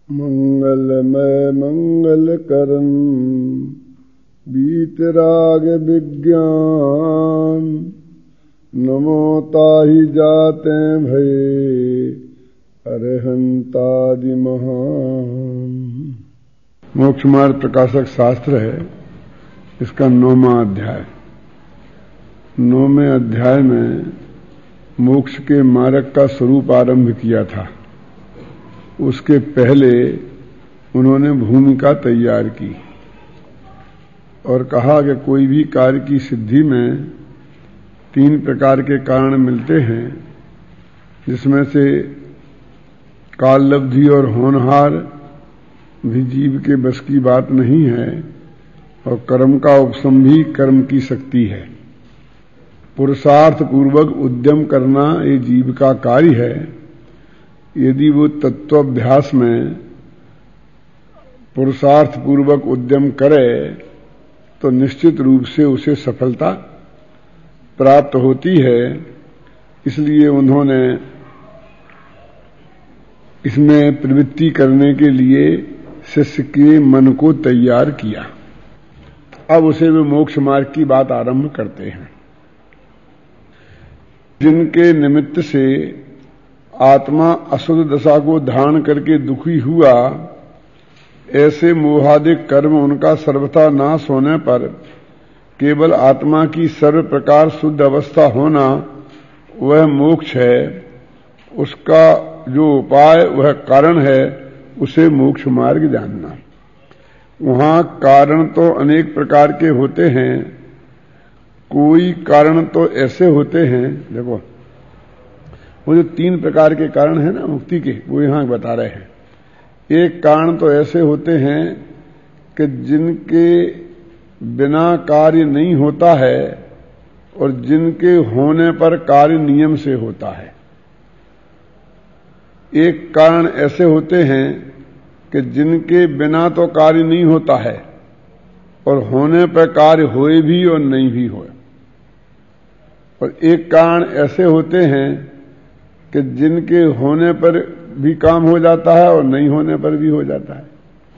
मंगलमय मंगल करन बीतराग विज्ञान नमो ताहि जाते भये अरहंतादि महान। मोक्ष मार्ग प्रकाशक शास्त्र है, इसका 9वां अध्याय। 9वें अध्याय में मोक्ष के मार्ग का स्वरूप आरंभ किया था। उसके पहले उन्होंने भूमिका तैयार की और कहा कि कोई भी कार्य की सिद्धि में 3 प्रकार के कारण मिलते हैं, जिसमें से काललब्धि और होनहार भी जीव के बस की बात नहीं है, और कर्म का उपशम भी कर्म की शक्ति है। पुरुषार्थ पूर्वक उद्यम करना ये जीव का कार्य है। यदि वो तत्वाभ्यास में पुरुषार्थ पूर्वक उद्यम करे तो निश्चित रूप से उसे सफलता प्राप्त होती है। इसलिए उन्होंने इसमें प्रवृत्ति करने के लिए शिष्य के मन को तैयार किया। अब उसे वे मोक्ष मार्ग की बात आरंभ करते हैं। जिनके निमित्त से आत्मा अशुद्ध दशा को धारण करके दुखी हुआ, ऐसे मोहादिक कर्म उनका सर्वथा नाश होने पर केवल आत्मा की सर्व प्रकार शुद्ध अवस्था होना वह मोक्ष है। उसका जो उपाय वह कारण है, उसे मोक्ष मार्ग जानना। वहां कारण तो अनेक प्रकार के होते हैं। कोई कारण तो ऐसे होते हैं, देखो वो जो 3 प्रकार के कारण है ना मुक्ति के, वो यहां बता रहे हैं। एक कारण तो ऐसे होते हैं कि जिनके बिना कार्य नहीं होता है और जिनके होने पर कार्य नियम से होता है। एक कारण ऐसे होते हैं कि जिनके बिना तो कार्य नहीं होता है और होने पर कार्य होए भी और नहीं भी होए। और एक कारण ऐसे होते हैं कि जिनके होने पर भी काम हो जाता है और नहीं होने पर भी हो जाता है।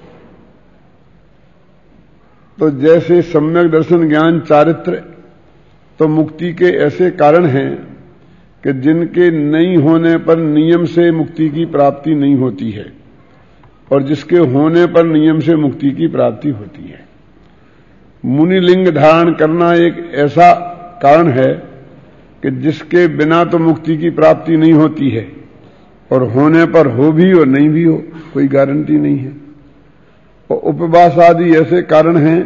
तो जैसे सम्यक दर्शन ज्ञान चारित्र तो मुक्ति के ऐसे कारण हैं कि जिनके नहीं होने पर नियम से मुक्ति की प्राप्ति नहीं होती है और जिसके होने पर नियम से मुक्ति की प्राप्ति होती है। मुनिलिंग धारण करना एक ऐसा कारण है कि जिसके बिना तो मुक्ति की प्राप्ति नहीं होती है और होने पर हो भी और नहीं भी हो, कोई गारंटी नहीं है। और उपवास आदि ऐसे कारण हैं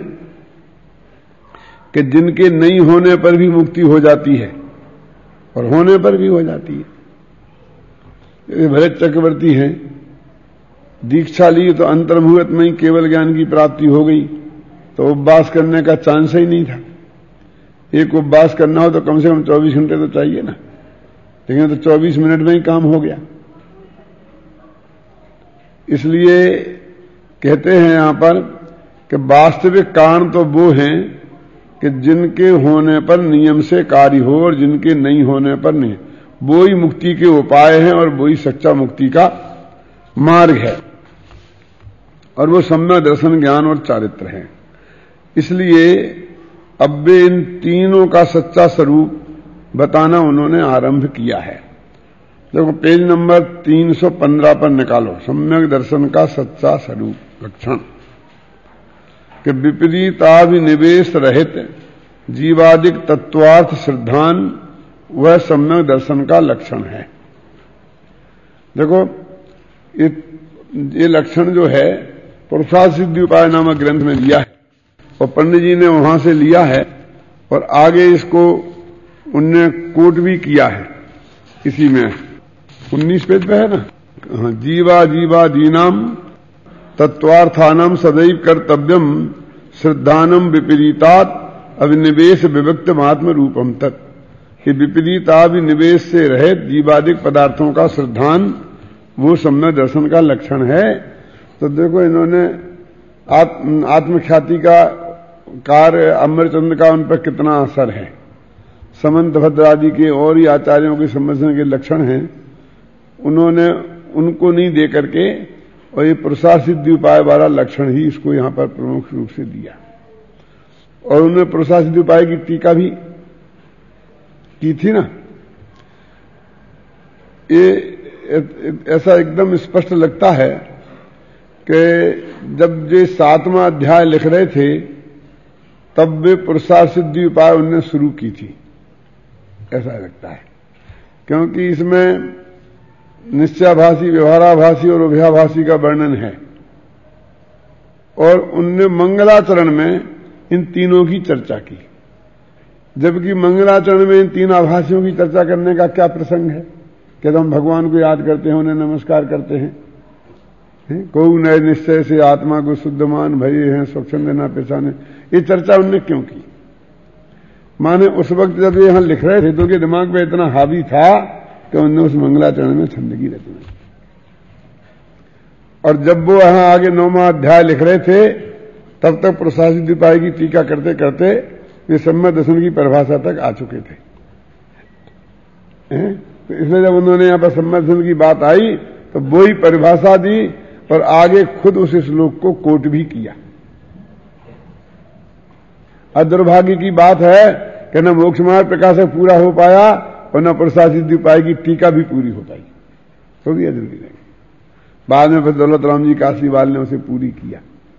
कि जिनके नहीं होने पर भी मुक्ति हो जाती है और होने पर भी हो जाती है। जैसे भरत चक्रवर्ती हैं, दीक्षा ली तो अंतर्मुहूर्त में ही केवल ज्ञान की प्राप्ति हो गई, तो उपवास करने का चांस ही नहीं था। एक उपवास करना हो तो कम से कम 24 घंटे तो चाहिए ना, लेकिन तो 24 मिनट में ही काम हो गया। इसलिए कहते हैं यहां पर कि वास्तविक कारण तो वो हैं कि जिनके होने पर नियम से कार्य हो और जिनके नहीं होने पर नहीं, वो ही मुक्ति के उपाय हैं और वो ही सच्चा मुक्ति का मार्ग है। और वो सम्यक दर्शन ज्ञान और चारित्र हैं। इसलिए अब वे इन तीनों का सच्चा स्वरूप बताना उन्होंने आरंभ किया है। देखो पेज नंबर 315 पर निकालो, सम्यक दर्शन का सच्चा स्वरूप लक्षण कि विपरीताभिनिवेश रहित जीवादिक तत्वार्थ श्रद्धान वह सम्यक दर्शन का लक्षण है। देखो ये लक्षण जो है पुरुषार्थ सिद्धि उपाय नामक ग्रंथ में दिया है और पंडित जी ने वहां से लिया है और आगे इसको उनने कोट भी किया है। इसी में 19 पेज पे है ना, जीवा जीवा दीनाम तत्वार्थानाम सदैव कर्तव्यम श्रद्धानम विपरीतात अभिनिवेश विभक्त आत्म रूपम तत्। ये विपरीताभिनिवेश से रहित जीवादिक पदार्थों का श्रद्धान वो सम्यक दर्शन का लक्षण है। तो देखो इन्होंने आत्मख्याति का कार्य अमरचंद्र का उन पर कितना असर है। समंत भद्र आदि के और ही आचार्यों के समझने के लक्षण हैं, उन्होंने उनको नहीं दे करके और ये पुरुषार्थ सिद्धि उपाय वाला लक्षण ही इसको यहां पर प्रमुख रूप से दिया। और उन्होंने पुरुषार्थ सिद्धि उपाय की टीका भी की थी ना। ये ऐसा एकदम स्पष्ट लगता है कि जब ये 7वां अध्याय लिख रहे थे तब वे पुरुषार्थ सिद्धि उपाय उन्होंने शुरू की थी, ऐसा लगता है, क्योंकि इसमें निश्चयाभासी, व्यवहाराभासी और उभयाभासी का वर्णन है। और उनने मंगलाचरण में इन तीनों की चर्चा की, जबकि मंगलाचरण में इन तीन आभासियों की चर्चा करने का क्या प्रसंग है कि हम भगवान को याद करते हैं, उन्हें नमस्कार करते हैं। को नए निश्चय से आत्मा को शुद्धमान भये हैं, स्वच्छंद न पहचाने, ये चर्चा उनने क्यों की? माने उस वक्त जब ये यहां लिख रहे थे तो उनके दिमाग में इतना हावी था कि उनने उस मंगलाचरण में छंद की रचना। और जब वो यहां आगे 9वां अध्याय लिख रहे थे तब तक पुरुषार्थ सिद्धि उपाय की टीका करते करते वे सम्यक दर्शन की परिभाषा तक आ चुके थे। तो इसलिए जब उन्होंने यहां पर सम्यक दर्शन की बात आई तो वो ही परिभाषा दी और आगे खुद उस श्लोक को कोट भी किया। दुर्भाग्य की बात है कि न मोक्ष मार्ग प्रकाशक पूरा हो पाया और न पुरुषार्थ सिद्धि उपाय की टीका भी पूरी हो पाई, तो भी अधूरी रही। बाद में फिर दौलत राम जी काशीवाल ने उसे पूरी किया,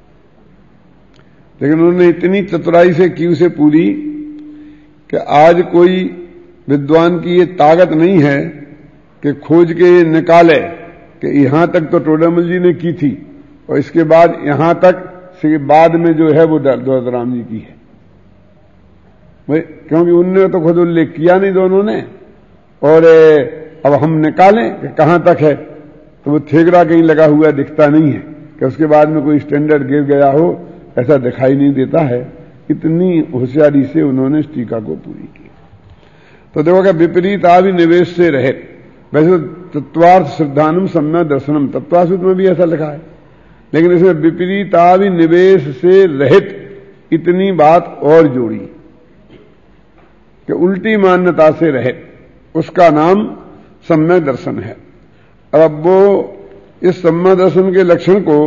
लेकिन उन्होंने इतनी चतुराई से की उसे पूरी कि आज कोई विद्वान की ये ताकत नहीं है कि खोज के निकाले कि यहां तक तो टोडामल जी ने की थी और इसके बाद यहां तक से बाद में जो है वो दौलत राम जी की है। भाई क्योंकि उनने तो खुद उल्लेख किया नहीं दोनों ने, और अब हम निकालें कि कहां तक है तो वो थेगड़ा कहीं लगा हुआ दिखता नहीं है कि उसके बाद में कोई स्टैंडर्ड गिर गया हो, ऐसा दिखाई नहीं देता है। इतनी होशियारी से उन्होंने इस टीका को पूरी की। तो देखो कि विपरीताभिनिवेश से रहे, वैसे तत्वार्थ श्रद्धानम सम्यक दर्शनम तत्वासुत में भी ऐसा लिखा है, लेकिन इसमें विपरीताभिनिवेश से रहित इतनी बात और जोड़ी कि उल्टी मान्यता से रहित, उसका नाम सम्यक दर्शन है। और अब वो इस सम्यक दर्शन के लक्षण को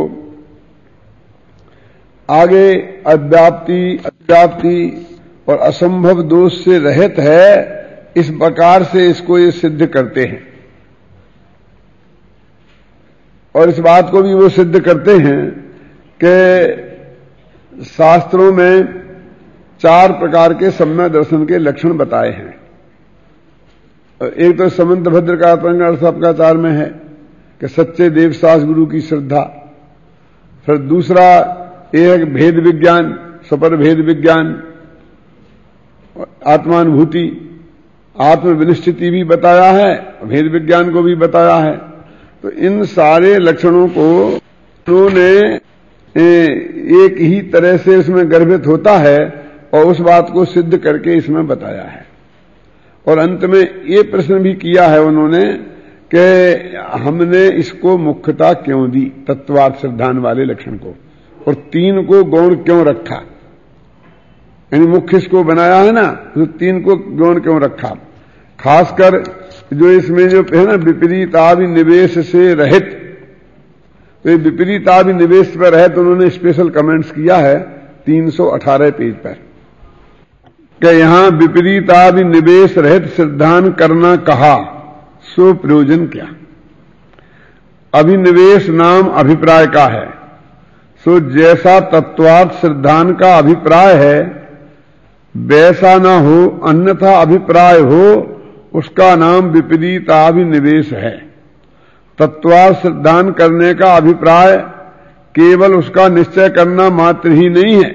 आगे अव्याप्ति और असंभव दोष से रहित है, इस प्रकार से इसको ये सिद्ध करते हैं। और इस बात को भी वो सिद्ध करते हैं कि शास्त्रों में 4 प्रकार के सम्यक दर्शन के लक्षण बताए हैं। एक तो समंत भद्र का अर्थ सबका 4 में है कि सच्चे देवशास गुरु की श्रद्धा। फिर दूसरा एक भेद विज्ञान, सपर भेद विज्ञान, आत्मानुभूति, आत्मविनिश्चिति भी बताया है, भेद विज्ञान को भी बताया है। तो इन सारे लक्षणों को उन्होंने एक ही तरह से इसमें गर्भित होता है और उस बात को सिद्ध करके इसमें बताया है। और अंत में ये प्रश्न भी किया है उन्होंने कि हमने इसको मुख्यता क्यों दी, तत्वार्थ श्रद्धान वाले लक्षण को, और 3 को गौण क्यों रखा, यानी मुख्य इसको बनाया है ना, तो 3 को गौण क्यों रखा। खासकर जो इसमें जो है ना विपरीताभिनिवेश से रहित, तो विपरीताभिनिवेश पर रहित उन्होंने स्पेशल कमेंट्स किया है 318 पेज पर कि यहां विपरीताभिनिवेश रहित श्रद्धान करना कहा, सो प्रयोजन क्या। अभिनिवेश नाम अभिप्राय का है, सो जैसा तत्वार्थ श्रद्धान का अभिप्राय है वैसा ना हो, अन्यथा अभिप्राय हो, उसका नाम विपरीताभिनिवेश है। तत्वार्थ श्रद्धान करने का अभिप्राय केवल उसका निश्चय करना मात्र ही नहीं है,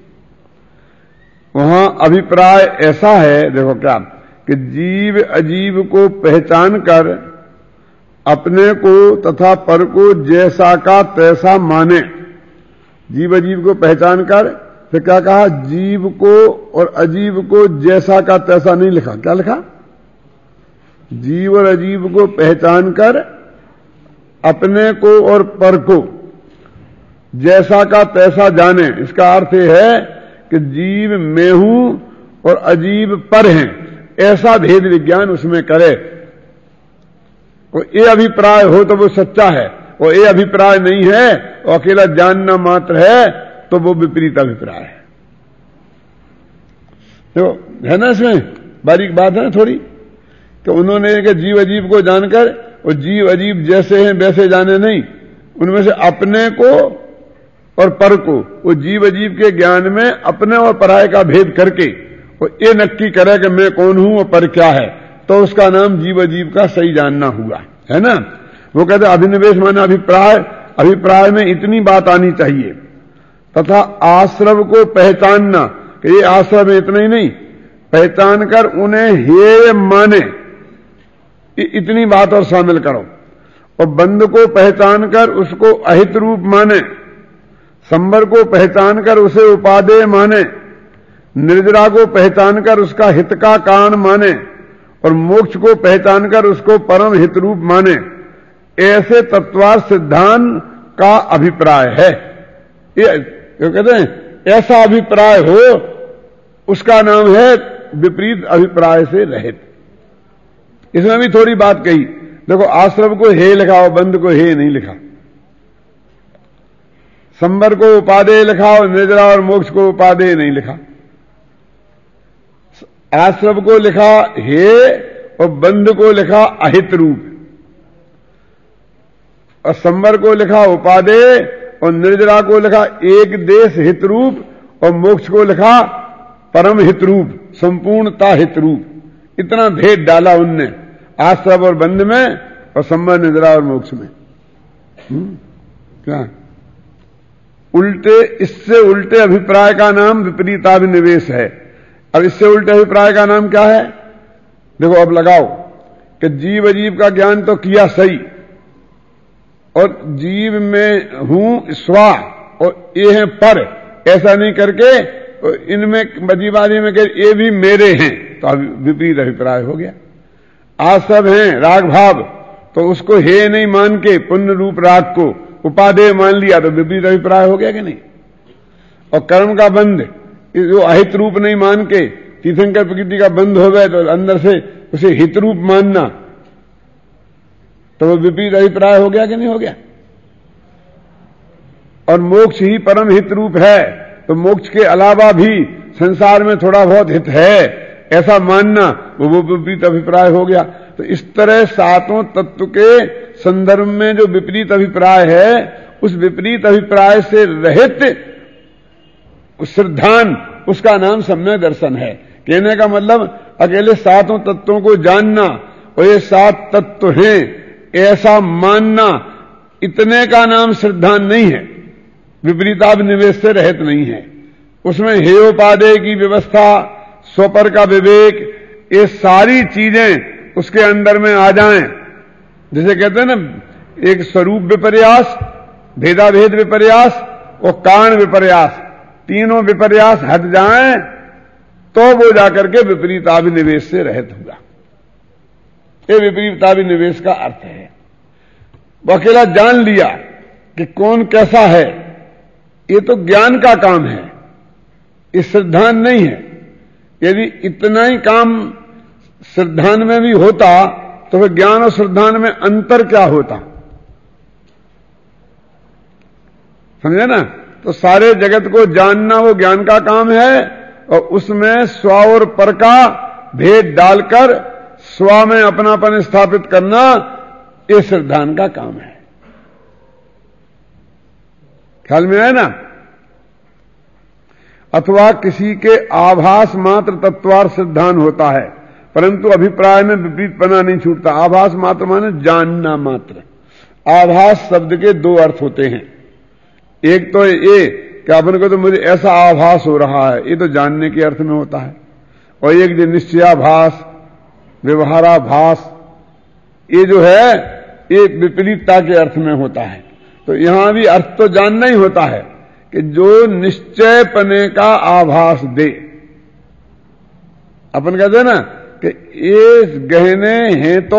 वहां अभिप्राय ऐसा है, देखो क्या, कि जीव अजीव को पहचान कर अपने को तथा पर को जैसा का तैसा माने। जीव अजीव को पहचान कर, तो क्या कहा, जीव को और अजीव को जैसा का तैसा नहीं लिखा, क्या लिखा, जीव और अजीव को पहचान कर अपने को और पर को जैसा का तैसा जाने। इसका अर्थ है कि जीव मैं हूं और अजीव पर हैं, ऐसा भेद विज्ञान उसमें करे। और ये अभिप्राय हो तो वो सच्चा है, और ये अभिप्राय नहीं है और अकेला जानना मात्र है, तो वो विपरीत अभिप्राय है। तो है ना, इसमें बारीक बात है ना थोड़ी, कि उन्होंने कि जीव अजीब को जानकर, और जीव अजीब जैसे हैं वैसे जाने नहीं, उनमें से अपने को और पर को, वो जीव अजीब के ज्ञान में अपने और पराये का भेद करके वो ये नक्की करे कि मैं कौन हूं और पर क्या है, तो उसका नाम जीव अजीब का सही जानना हुआ, है ना। वो कहते अभिनिवेश माने अभिप्राय, अभिप्राय में इतनी बात आनी चाहिए, तथा आश्रव को पहचानना कि ये आश्रव में इतना ही नहीं, पहचान कर उन्हें हेय माने, इतनी बात और शामिल करो। और बंध को पहचान कर उसको अहित रूप माने, संबर को पहचान कर उसे उपादेय माने, निर्जरा को पहचान कर उसका हित का कारण माने, और मोक्ष को पहचान कर उसको परम हित रूप माने, ऐसे तत्वार्थ सिद्धांत का अभिप्राय है। ये कहते हैं ऐसा अभिप्राय हो, उसका नाम है विपरीत अभिप्राय से रहित। इसमें भी थोड़ी बात कही, देखो आश्रम को हे लिखा और बंध को हे नहीं लिखा, संबर को उपादेय लिखा और निर्जरा और मोक्ष को उपादेय नहीं लिखा। आश्रम को लिखा हे और बंध को लिखा अहित रूप, और संबर को लिखा उपादेय और निर्जरा को लिखा एक देश हित रूप, और मोक्ष को लिखा परम हित रूप, संपूर्णता हित रूप। इतना भेद डाला उनने आश्रम और बंध में, और संबर निर्जरा और मोक्ष में। क्या उल्टे, इससे उल्टे अभिप्राय का नाम विपरीताभिनिवेश है। अब इससे उल्टे अभिप्राय का नाम क्या है? देखो अब लगाओ कि जीव अजीब का ज्ञान तो किया सही, और जीव में हूं स्वा और ये है पर, ऐसा नहीं करके इनमें बजीबाजी में कह ये भी मेरे हैं, तो विपरीत अभिप्राय हो गया। आज सब हैं राग भाव, तो उसको हे नहीं मान के पुण्य रूप राग को उपादेय मान लिया, तो विपरीत अभिप्राय हो गया कि नहीं। और कर्म का बंध जो अहित रूप नहीं मान के तीर्थंकर प्रकृति का बंध हो गए, तो अंदर से उसे हित रूप मानना, तो वो विपरीत अभिप्राय हो गया कि नहीं हो गया। और मोक्ष ही परम हित रूप है, तो मोक्ष के अलावा भी संसार में थोड़ा बहुत हित है ऐसा मानना, वो विपरीत अभिप्राय हो गया। तो इस तरह सातों तत्व के संदर्भ में जो विपरीत अभिप्राय है, उस विपरीत अभिप्राय से रहित सिद्धांत, उसका नाम सम्यक दर्शन है। कहने का मतलब अकेले सातों तत्वों को जानना और ये सात तत्व हैं ऐसा मानना, इतने का नाम सिद्धांत नहीं है, विपरीताभिनिवेश से रहित नहीं है। उसमें हेयोपादेय की व्यवस्था, स्वपर का विवेक, ये सारी चीजें उसके अंदर में आ जाएं। जैसे कहते हैं ना, एक स्वरूप विपर्यास, भेदाभेद विपर्यास और कारण विपर्यास, तीनों विपर्यास हट जाएं तो वो जाकर के विपरीताभिनिवेश से रहित होगा। ये विपरीताभिनिवेश का अर्थ है। वो अकेला जान लिया कि कौन कैसा है, ये तो ज्ञान का काम है, ये सिद्धांत नहीं है। यदि इतना ही काम सिद्धांत में भी होता तो फिर ज्ञान और सिद्धांत में अंतर क्या होता, समझे ना। तो सारे जगत को जानना वो ज्ञान का काम है, और उसमें स्व और पर का भेद डालकर स्व में अपनापन स्थापित करना, ये सिद्धांत का काम है। ख्याल में आए ना। अथवा किसी के आभास मात्र तत्वार्थ सिद्धांत होता है, परंतु अभिप्राय में विपरीतपना नहीं छूटता। आभास मात्र माने जानना मात्र। आभास शब्द के दो अर्थ होते हैं। एक तो ये कि अपन को तो मुझे ऐसा आभास हो रहा है, ये तो जानने के अर्थ में होता है। और एक जो निश्चयाभास, व्यवहाराभास, ये जो है ये विपरीतता के अर्थ में होता है। तो यहां भी अर्थ तो जानना ही होता है कि जो निश्चय पने का आभास दे। अपन कहते हैं ना कि ये गहने हैं तो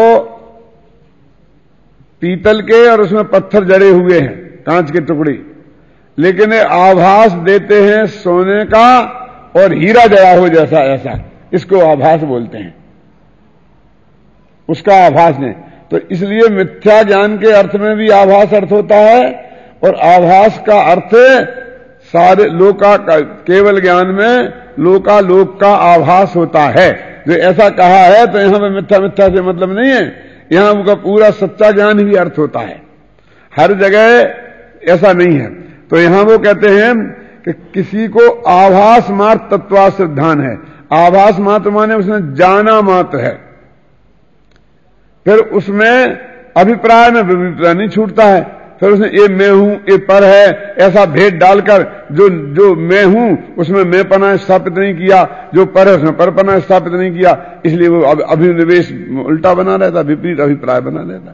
पीतल के और उसमें पत्थर जड़े हुए हैं, कांच के टुकड़े, लेकिन ये आभास देते हैं सोने का और हीरा जड़ा हो जैसा, ऐसा इसको आभास बोलते हैं। उसका आभास नहीं। तो इसलिए मिथ्या ज्ञान के अर्थ में भी आभास अर्थ होता है, और आभास का अर्थ सारे लोका का, केवल ज्ञान में लोकालोक का आभास होता है। जो ऐसा कहा है तो यहां पर मिथ्या मिथ्या से मतलब नहीं है, यहां उनका पूरा सच्चा ज्ञान ही अर्थ होता है, हर जगह ऐसा नहीं है। तो यहां वो कहते हैं कि किसी को आभास मात्र तत्वा सिद्धांत है। आभास मात्र माने उसने जाना मात्र है, फिर उसमें अभिप्राय में विभिप्राय नहीं छूटता है, फिर उसने ये मैं हूं, ये पर है, ऐसा भेद डालकर जो मैं हूं उसमें मैं पना स्थापित नहीं किया, जो पर है उसमें पर पना स्थापित नहीं किया, इसलिए वो अभिनिवेश उल्टा बना रहता, विपरीत अभिप्राय बना रहता।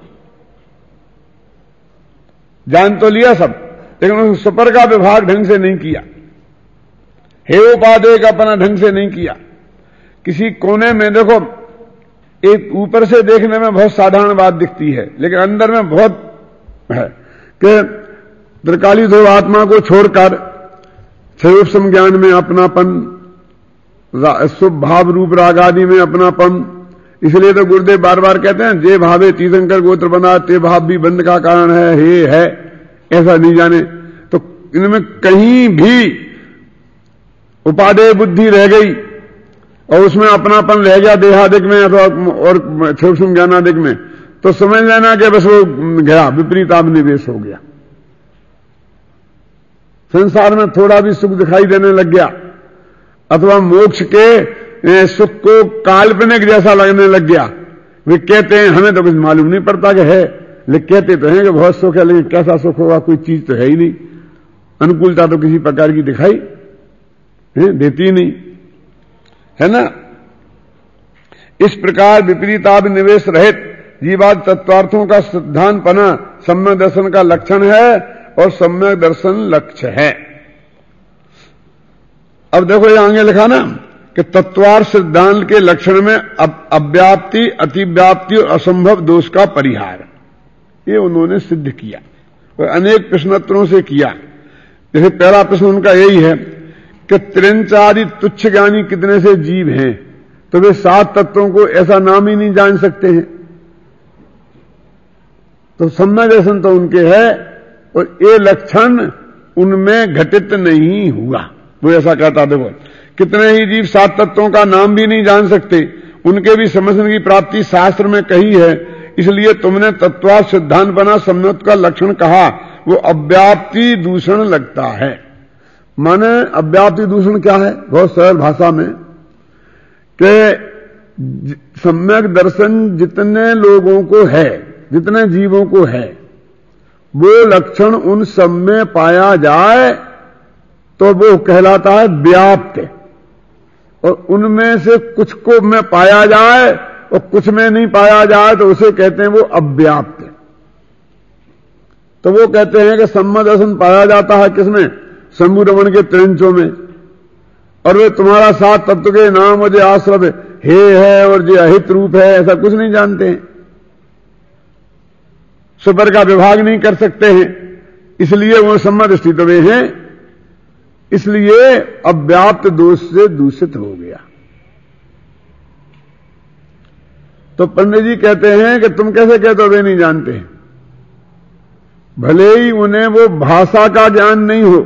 जान तो लिया सब, लेकिन उस सुपर का विभाग ढंग से नहीं किया, हेयोपादेय का अपना ढंग से नहीं किया। किसी कोने में देखो, एक ऊपर से देखने में बहुत साधारण बात दिखती है, लेकिन अंदर में बहुत है कि त्रिकालीध्रुव आत्मा को छोड़कर स्वरूप संज्ञान में अपनापन, शुभ भाव रूप राग आदि में अपनापन। इसलिए तो गुरुदेव बार बार कहते हैं, जे भावे तीर्थंकर गोत्र बना ते भाव भी बंध का कारण है, ऐसा नहीं जाने। तो इनमें कहीं भी उपादेय बुद्धि रह गई और उसमें अपनापन रह गया देहादिक में और स्वरूप संज्ञानादिक में, तो समझ लेना कि बस वो गया, विपरीत अभिनिवेश हो गया। संसार में थोड़ा भी सुख दिखाई देने लग गया, अथवा मोक्ष के सुख को काल्पनिक जैसा लगने लग गया। वे कहते हैं, हमें तो कुछ मालूम नहीं पड़ता कि है, लेकिन कहते तो हैं कि बहुत सुख है, लेकिन कैसा सुख होगा, कोई चीज तो है ही नहीं, अनुकूलता तो किसी प्रकार की दिखाई देती नहीं है ना। इस प्रकार विपरीताभिनिवेश रहित जीवाद तत्वार्थों का सिद्धांतपना सम्यक दर्शन का लक्षण है, और सम्यक दर्शन लक्ष्य है। अब देखो ये आगे लिखा ना कि तत्वार्थ सिद्धांत के लक्षण में अव्याप्ति, अतिव्याप्ति और असंभव दोष का परिहार, ये उन्होंने सिद्ध किया और अनेक प्रश्नोत्तरों से किया। जैसे पहला प्रश्न उनका यही है कि त्रिंच आदि तुच्छ ज्ञानी कितने से जीव हैं, तो वे 7 तत्वों को ऐसा नाम ही नहीं जान सकते हैं। तो सम्यक दर्शन तो उनके है, और ये लक्षण उनमें घटित नहीं हुआ। वो ऐसा कहता, देखो कितने ही जीव 7 तत्वों का नाम भी नहीं जान सकते, उनके भी समझने की प्राप्ति शास्त्र में कही है। इसलिए तुमने तत्वार्थ सिद्धांत बना सम्यक का लक्षण कहा, वो अव्याप्ति दूषण लगता है। माने अव्याप्ति दूषण क्या है? बहुत सरल भाषा में कि सम्यक दर्शन जितने लोगों को है, जितने जीवों को है, वो लक्षण उन सब में पाया जाए तो वो कहलाता है व्याप्त, और उनमें से कुछ को में पाया जाए और कुछ में नहीं पाया जाए तो उसे कहते हैं वो अव्याप्त। तो वो कहते हैं कि सम्यक दर्शन पाया जाता है किसमें? शंभु रमण के त्रिंचों में, और वे तुम्हारा 7 तत्व के नाम और जो आश्रव है और जो अहित रूप है, ऐसा कुछ नहीं जानते हैं, सुपर का विभाग नहीं कर सकते हैं, इसलिए वो सम्यक दृष्टि तो वे हैं, इसलिए अव्याप्त दोष से दूषित हो गया। तो पंडित जी कहते हैं कि तुम कैसे कहते हो वे नहीं जानते हैं? भले ही उन्हें वो भाषा का ज्ञान नहीं हो,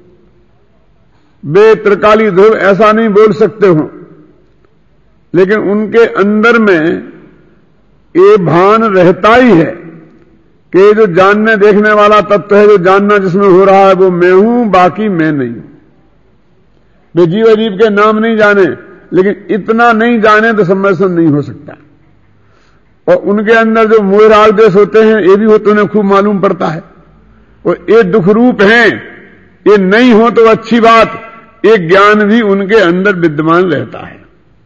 वे त्रिकाली ध्रुव ऐसा नहीं बोल सकते हो, लेकिन उनके अंदर में ये भान रहता ही है कि जो जानने देखने वाला तत्व है, जो जानना जिसमें हो रहा है वो मैं हूं, बाकी मैं नहीं हूं। वे जीव अजीब के नाम नहीं जाने, लेकिन इतना नहीं जाने तो सम्मेलन नहीं हो सकता। और उनके अंदर जो मोह राग देश होते हैं, ये भी होते उन्हें खूब मालूम पड़ता है, और ये दुख रूप हैं, ये नहीं हो तो अच्छी बात, एक ज्ञान भी उनके अंदर विद्यमान रहता है।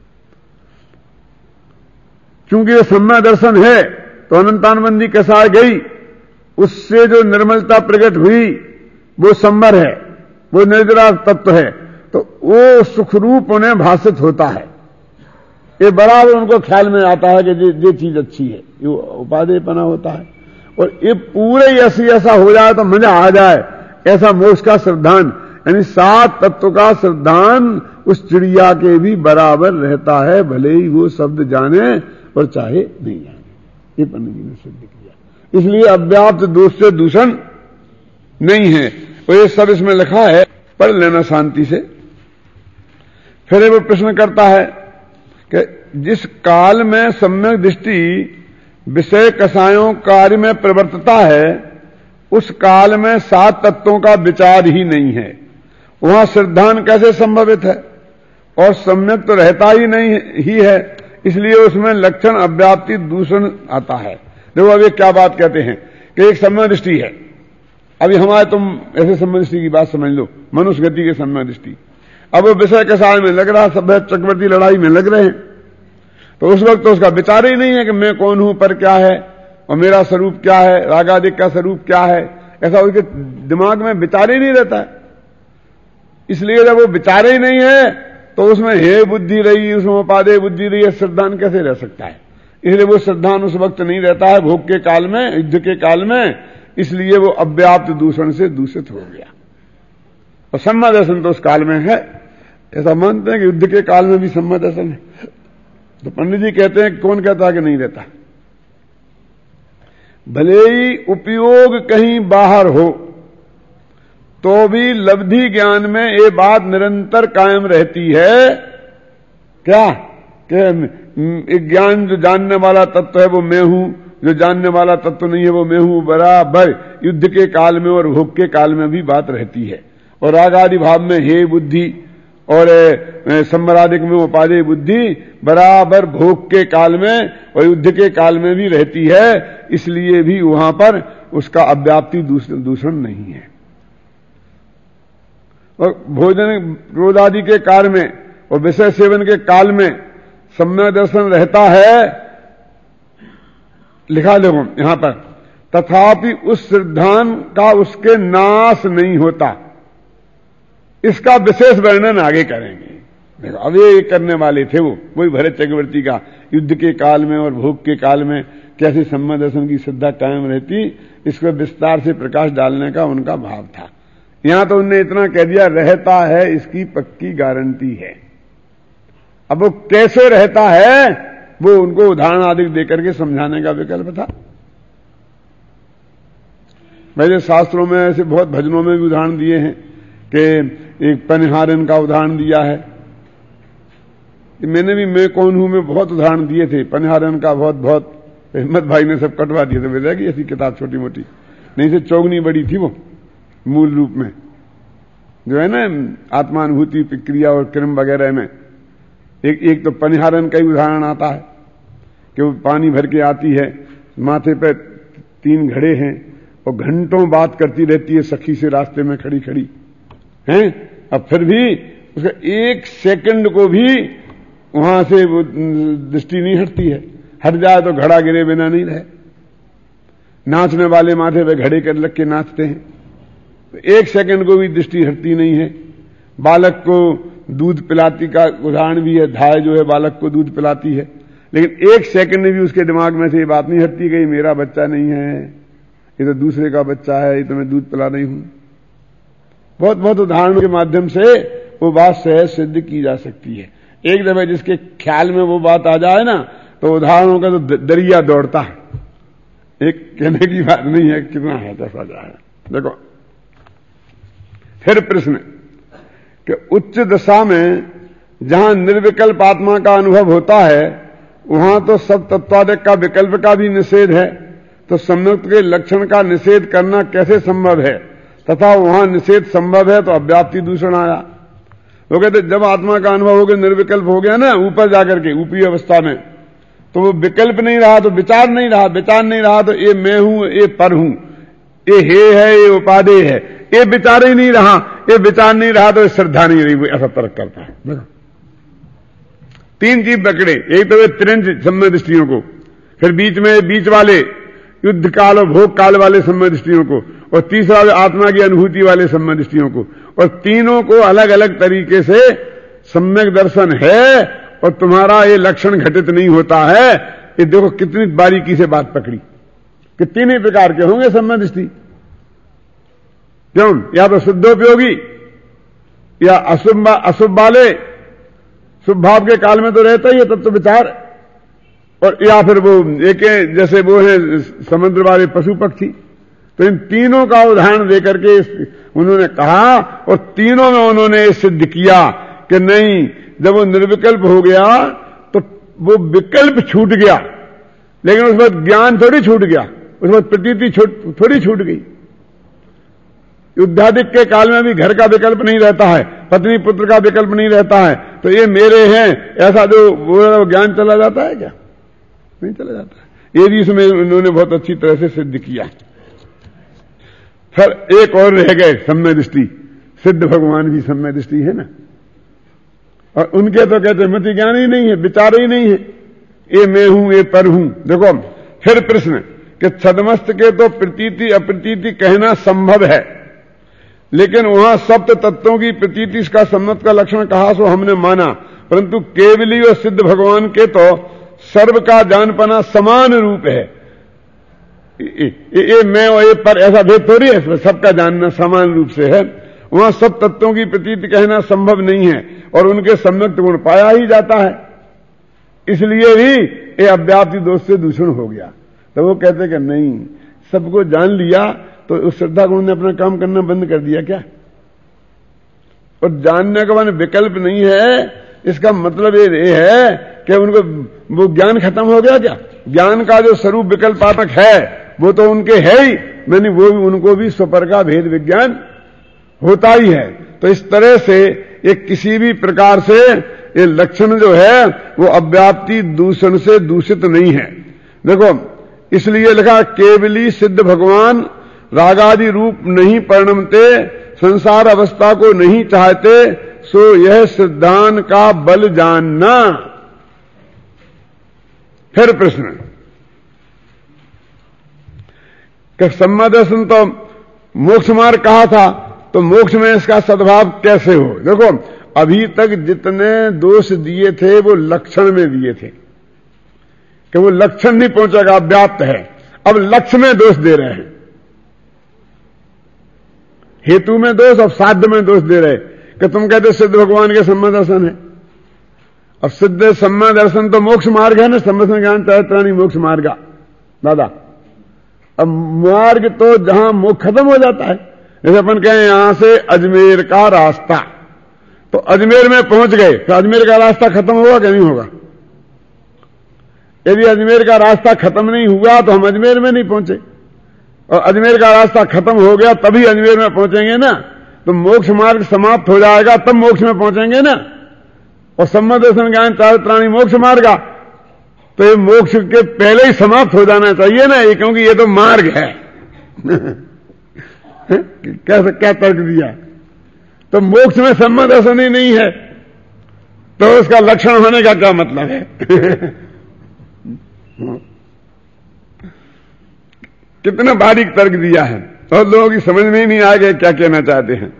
क्योंकि ये सम्यक दर्शन है तो अनंतानबंदी कैसा गई, उससे जो निर्मलता प्रकट हुई वो संवर है, वो निर्जरा तत्व है, तो वो सुखरूप उन्हें भाषित होता है। ये बराबर उनको ख्याल में आता है कि ये चीज अच्छी है, ये उपादेयपना होता है। और ये पूरे ऐसा हो जाए तो मजा आ जाए, ऐसा मोक्ष का सिद्धांत, यानी 7 तत्व का सिद्धांत उस चिड़िया के भी बराबर रहता है, भले ही वो शब्द जाने और चाहे नहीं जाने। ये पंडित जी ने सिद्ध किया। इसलिए अव्याप्त दोष से दूषण नहीं है। और ये सब इसमें लिखा है, पढ़ लेना शांति से। फिर वो प्रश्न करता है कि जिस काल में सम्यक दृष्टि विषय कषायों कार्य में प्रवर्तता है, उस काल में 7 तत्वों का विचार ही नहीं है, वहां श्रद्धान कैसे संभवित है? और सम्यक तो रहता ही नहीं ही है, इसलिए उसमें लक्षण अव्याप्ति दूषण आता है। देखो अब ये क्या बात कहते हैं कि एक सम्यक दृष्टि है। अभी हमारे तुम ऐसे सम्यक दृष्टि की बात समझ लो, मनुष्य गति के सम्यक दृष्टि। अब वो विषय के साथ में लग रहा, सब चक्रवर्ती लड़ाई में लग रहे हैं, तो उस वक्त तो उसका विचार ही नहीं है कि मैं कौन हूं, पर क्या है और मेरा स्वरूप क्या है, रागादिक का स्वरूप क्या है, ऐसा उसके दिमाग में विचार ही नहीं रहता है। इसलिए जब वो विचार ही नहीं है तो उसमें हे बुद्धि रही, उसमें उपादेय बुद्धि रही है, श्रद्धान कैसे रह सकता है? इसलिए वो श्रद्धान उस वक्त नहीं रहता है, भोग के काल में, युद्ध के काल में, इसलिए वो अव्याप्त दूषण से दूषित हो गया। और सम्यक दर्शन तो उस काल में है, ऐसा मानते हैं कि युद्ध के काल में भी सम्यक दर्शन है। तो पंडित जी कहते हैं कौन कहता है कि नहीं रहता? भले ही उपयोग कहीं बाहर हो तो भी लब्धि ज्ञान में ये बात निरंतर कायम रहती है, क्या कि ज्ञान जो जानने वाला तत्व है वो मैं हूं, जो जानने वाला तत्व नहीं है वो मैं हूं, बराबर युद्ध के काल में और भोग के काल में भी बात रहती है। और राग आदि भाव में हे बुद्धि और संवरादिक में उपादेय बुद्धि बराबर भोग के काल में और युद्ध के काल में भी रहती है, इसलिए भी वहां पर उसका अव्याप्ति दूषण नहीं है। और भोजन क्रोध आदि के काल में और विषय सेवन के काल में सम्यक दर्शन रहता है, लिखा देखो यहां पर, तथापि उस श्रद्धान का उसके नाश नहीं होता। इसका विशेष वर्णन आगे करेंगे। देखो अब ये करने वाले थे वही भरत चक्रवर्ती का, युद्ध के काल में और भोग के काल में कैसे सम्यक दर्शन की श्रद्धा कायम रहती, इसको विस्तार से प्रकाश डालने का उनका भाव था। यहां तो उनने इतना कह दिया, रहता है इसकी पक्की गारंटी है। अब वो कैसे रहता है वो उनको उदाहरण आदि देकर के समझाने का विकल्प था। वैसे शास्त्रों में ऐसे बहुत भजनों में भी उदाहरण दिए हैं कि एक पनिहारन का उदाहरण दिया है। मैंने भी मैं कौन हूं में बहुत उदाहरण दिए थे पनिहारन का, बहुत हिम्मत भाई ने सब कटवा दिए थे। मिल जाएगी ऐसी किताब छोटी मोटी, नहीं से चौगनी बड़ी थी वो मूल रूप में, जो है ना आत्मानुभूति प्रक्रिया और क्रम वगैरह में। एक तो पनिहारन का ही उदाहरण आता है कि वो पानी भर के आती है, माथे पर 3 घड़े हैं और घंटों बात करती रहती है सखी से रास्ते में खड़ी खड़ी हैं, अब फिर भी उसका 1 सेकंड को भी वहां से वो दृष्टि नहीं हटती है। हट जाए तो घड़ा गिरे बिना नहीं रहे। नाचने वाले माथे पे घड़े कर लग के नाचते हैं, 1 सेकंड को भी दृष्टि हटती नहीं है। बालक को दूध पिलाती का उदाहरण भी है, धाय जो है बालक को दूध पिलाती है, लेकिन 1 सेकंड भी उसके दिमाग में से ये बात नहीं हटती कि मेरा बच्चा नहीं है, ये तो दूसरे का बच्चा है, ये तो मैं दूध पिला रही हूं। बहुत बहुत उदाहरणों के माध्यम से वो बात सहज सिद्ध की जा सकती है। एक दफे जिसके ख्याल में वो बात आ जाए ना, तो उदाहरणों का तो दरिया दौड़ता है। एक कहने की बात नहीं है, कितना है दफा जाए। देखो फिर प्रश्न कि उच्च दशा में जहां निर्विकल्प आत्मा का अनुभव होता है, वहां तो सब तत्वादिक का विकल्प का भी निषेध है, तो सम्यक के लक्षण का निषेध करना कैसे संभव है? तथा वहां निषेध संभव है तो अव्याप्ति दूषण आया। वो कहते जब आत्मा का अनुभव हो गया, निर्विकल्प हो गया ना, ऊपर जाकर के ऊपरी अवस्था में, तो वो विकल्प नहीं रहा तो विचार नहीं रहा, विचार नहीं रहा तो ये मैं हूं, ये पर हूं, ये हे है, ये उपादेय है, ये विचार ही नहीं रहा, ये विचार नहीं रहा तो श्रद्धा नहीं रही। ऐसा तर्क करता है। 3 चीज पकड़े, एक तो वे त्रिंज सम्यक दृष्टियों को, फिर बीच वाले युद्ध काल और भोग काल वाले सम्यक दृष्टियों को, और तीसरा आत्मा की अनुभूति वाले सम्यक दृष्टियों को, और तीनों को अलग अलग तरीके से सम्यक दर्शन है और तुम्हारा ये लक्षण घटित नहीं होता है। ये देखो कितनी बारीकी से बात पकड़ी कि 3 ही प्रकार के होंगे सम्यक दृष्टि। क्यों? या तो शुद्धोपयोगी, या अशुभ वाले, शुभ भाव के काल में तो रहता ही है तत्व विचार, और या फिर वो एक जैसे वो है समुद्र वाले पशु पक्षी। तो इन तीनों का उदाहरण देकर के उन्होंने कहा, और तीनों में उन्होंने सिद्ध किया कि नहीं, जब वो निर्विकल्प हो गया तो वो विकल्प छूट गया, लेकिन उस वक्त ज्ञान थोड़ी छूट गया, उस वक्त प्रतीति थोड़ी छूट गई। युद्धादिक के काल में भी घर का विकल्प नहीं रहता है, पत्नी पुत्र का विकल्प नहीं रहता है, तो ये मेरे हैं ऐसा जो ज्ञान चला जाता है क्या? नहीं चला जाता है। ये भी इसमें उन्होंने बहुत अच्छी तरह से सिद्ध किया। फिर एक और रह गए सम्य दृष्टि। सिद्ध भगवान की सम्य दृष्टि है ना, और उनके तो कहते मति ज्ञान ही नहीं है, विचार ही नहीं है, ये मैं हूं, ये पर हूं। देखो फिर प्रश्न कि छदमस्त के तो प्रतीति अप्रतीति कहना संभव है, लेकिन वहां सप्त तत्वों की प्रतीति का सम्मत का लक्षण कहा सो हमने माना, परंतु केवली और सिद्ध भगवान के तो सर्व का जानपना समान रूप है। ये मैं और ये पर ऐसा भेद थोड़ी है, सबका जानना समान रूप से है। वहां सब तत्वों की प्रतीति कहना संभव नहीं है, और उनके सम्यक गुण पाया ही जाता है, इसलिए भी ये अव्याप्ति दोष से दूषण हो गया। तो वो कहते कि नहीं, सबको जान लिया तो उस श्रद्धा गुण ने अपना काम करना बंद कर दिया क्या? और जानने का मान विकल्प नहीं है, इसका मतलब ये है कि उनको वो ज्ञान खत्म हो गया क्या? ज्ञान का जो स्वरूप विकल्पात्मक है वो तो उनके है ही, मैंने वो भी उनको भी स्वपर का भेद विज्ञान होता ही है। तो इस तरह से ये किसी भी प्रकार से ये लक्षण जो है वो अव्याप्ति दूषण से दूषित नहीं है। देखो इसलिए लिखा केवली सिद्ध भगवान रागादि रूप नहीं परिणमते, संसार अवस्था को नहीं चाहते, सो यह सिद्धांत का बल जानना। फिर प्रश्न कि सम्मा दर्शन तो मोक्ष मार्ग कहा था, तो मोक्ष में इसका सद्भाव कैसे हो? देखो अभी तक जितने दोष दिए थे वो लक्षण में दिए थे कि वो लक्षण नहीं पहुंचेगा, व्याप्त है। अब लक्ष्य में दोष दे रहे हैं, हेतु में दोष और साध्य में दोष दे रहे कि तुम कहते सिद्ध भगवान के सम्मा दर्शन है। अब सिद्ध सम्मा दर्शन तो मोक्ष मार्ग है ना, सम्मत ज्ञान तैत्राणी मोक्ष मार्ग दादा। अब मार्ग तो जहां मोक्ष खत्म हो जाता है, जैसे अपन कहें यहां से अजमेर का रास्ता, तो अजमेर में पहुंच गए तो अजमेर का रास्ता खत्म होगा क्या? नहीं होगा। यदि अजमेर का रास्ता खत्म नहीं हुआ तो हम अजमेर में नहीं पहुंचे, और अजमेर का रास्ता खत्म हो गया तभी अजमेर में पहुंचेंगे ना। तो मोक्ष मार्ग समाप्त हो जाएगा तब मोक्ष में पहुंचेंगे ना। और सम्मत दर्शन ज्ञान चारित्राणी मोक्ष मार्ग, तो ये मोक्ष के पहले ही समाप्त हो जाना चाहिए ना ये, क्योंकि ये तो मार्ग है। कैसे क्या तर्क दिया? तो मोक्ष में सम्मत दर्शन ही नहीं है तो उसका लक्षण होने का क्या मतलब है? कितना बारीक तर्क दिया है, बहुत लोगों की समझ में ही नहीं आएगा क्या कहना चाहते हैं।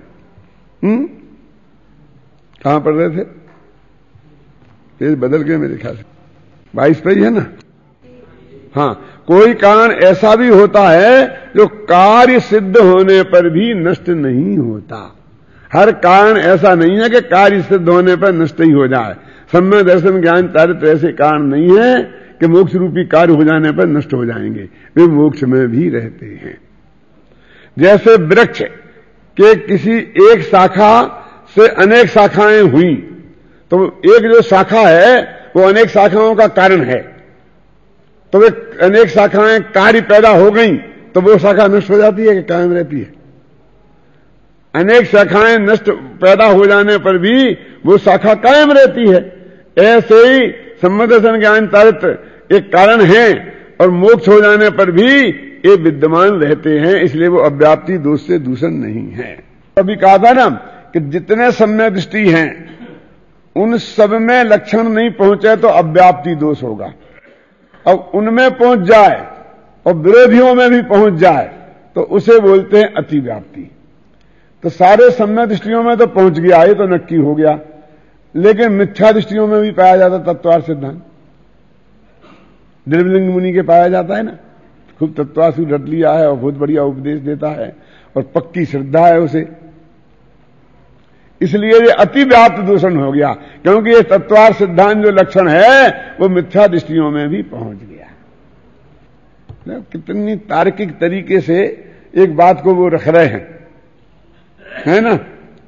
कहां पढ़ रहे थे? पेज बदल गए मेरे ख्याल से, 22 पे ही है ना। हाँ, कोई कारण ऐसा भी होता है जो कार्य सिद्ध होने पर भी नष्ट नहीं होता। हर कारण ऐसा नहीं है कि कार्य सिद्ध होने पर नष्ट ही हो जाए। सम्यक दर्शन ज्ञान चारित्र ऐसे कारण नहीं है कि मोक्ष रूपी कार्य हो जाने पर नष्ट हो जाएंगे, वे मोक्ष में भी रहते हैं। जैसे वृक्ष के किसी एक शाखा से अनेक शाखाएं हुई, तो एक जो शाखा है वो अनेक शाखाओं का कारण है, तो वे अनेक शाखाएं कार्य पैदा हो गई तो वो शाखा नष्ट हो जाती है कि कायम रहती है? अनेक शाखाएं नष्ट पैदा हो जाने पर भी वो शाखा कायम रहती है। ऐसे ही सम्मत दर्शन ज्ञान चारित्र एक कारण है और मोक्ष हो जाने पर भी ये विद्यमान रहते हैं, इसलिए वो अव्याप्ति दोष से दूषण नहीं है। अभी कहा था ना कि जितने सम्यक दृष्टि हैं उन सब में लक्षण नहीं पहुंचे तो अव्याप्ति दोष होगा। अब उनमें पहुंच जाए और विरोधियों में भी पहुंच जाए तो उसे बोलते हैं अतिव्याप्ति। तो सारे सम्यक दृष्टियों में तो पहुंच गया, ये तो नक्की हो गया, लेकिन मिथ्या दृष्टियों में भी पाया जाता तत्वार सिद्धांत। द्रविलिंग मुनि के पाया जाता है ना, खूब तत्वासु रट लिया है और बहुत बढ़िया उपदेश देता है और पक्की श्रद्धा है उसे। इसलिए ये अति व्याप्त दूषण हो गया, क्योंकि ये तत्वार्थ सिद्धांत जो लक्षण है वो मिथ्या दृष्टियों में भी पहुंच गया। कितनी तार्किक तरीके से एक बात को वो रख रहे हैं, है ना।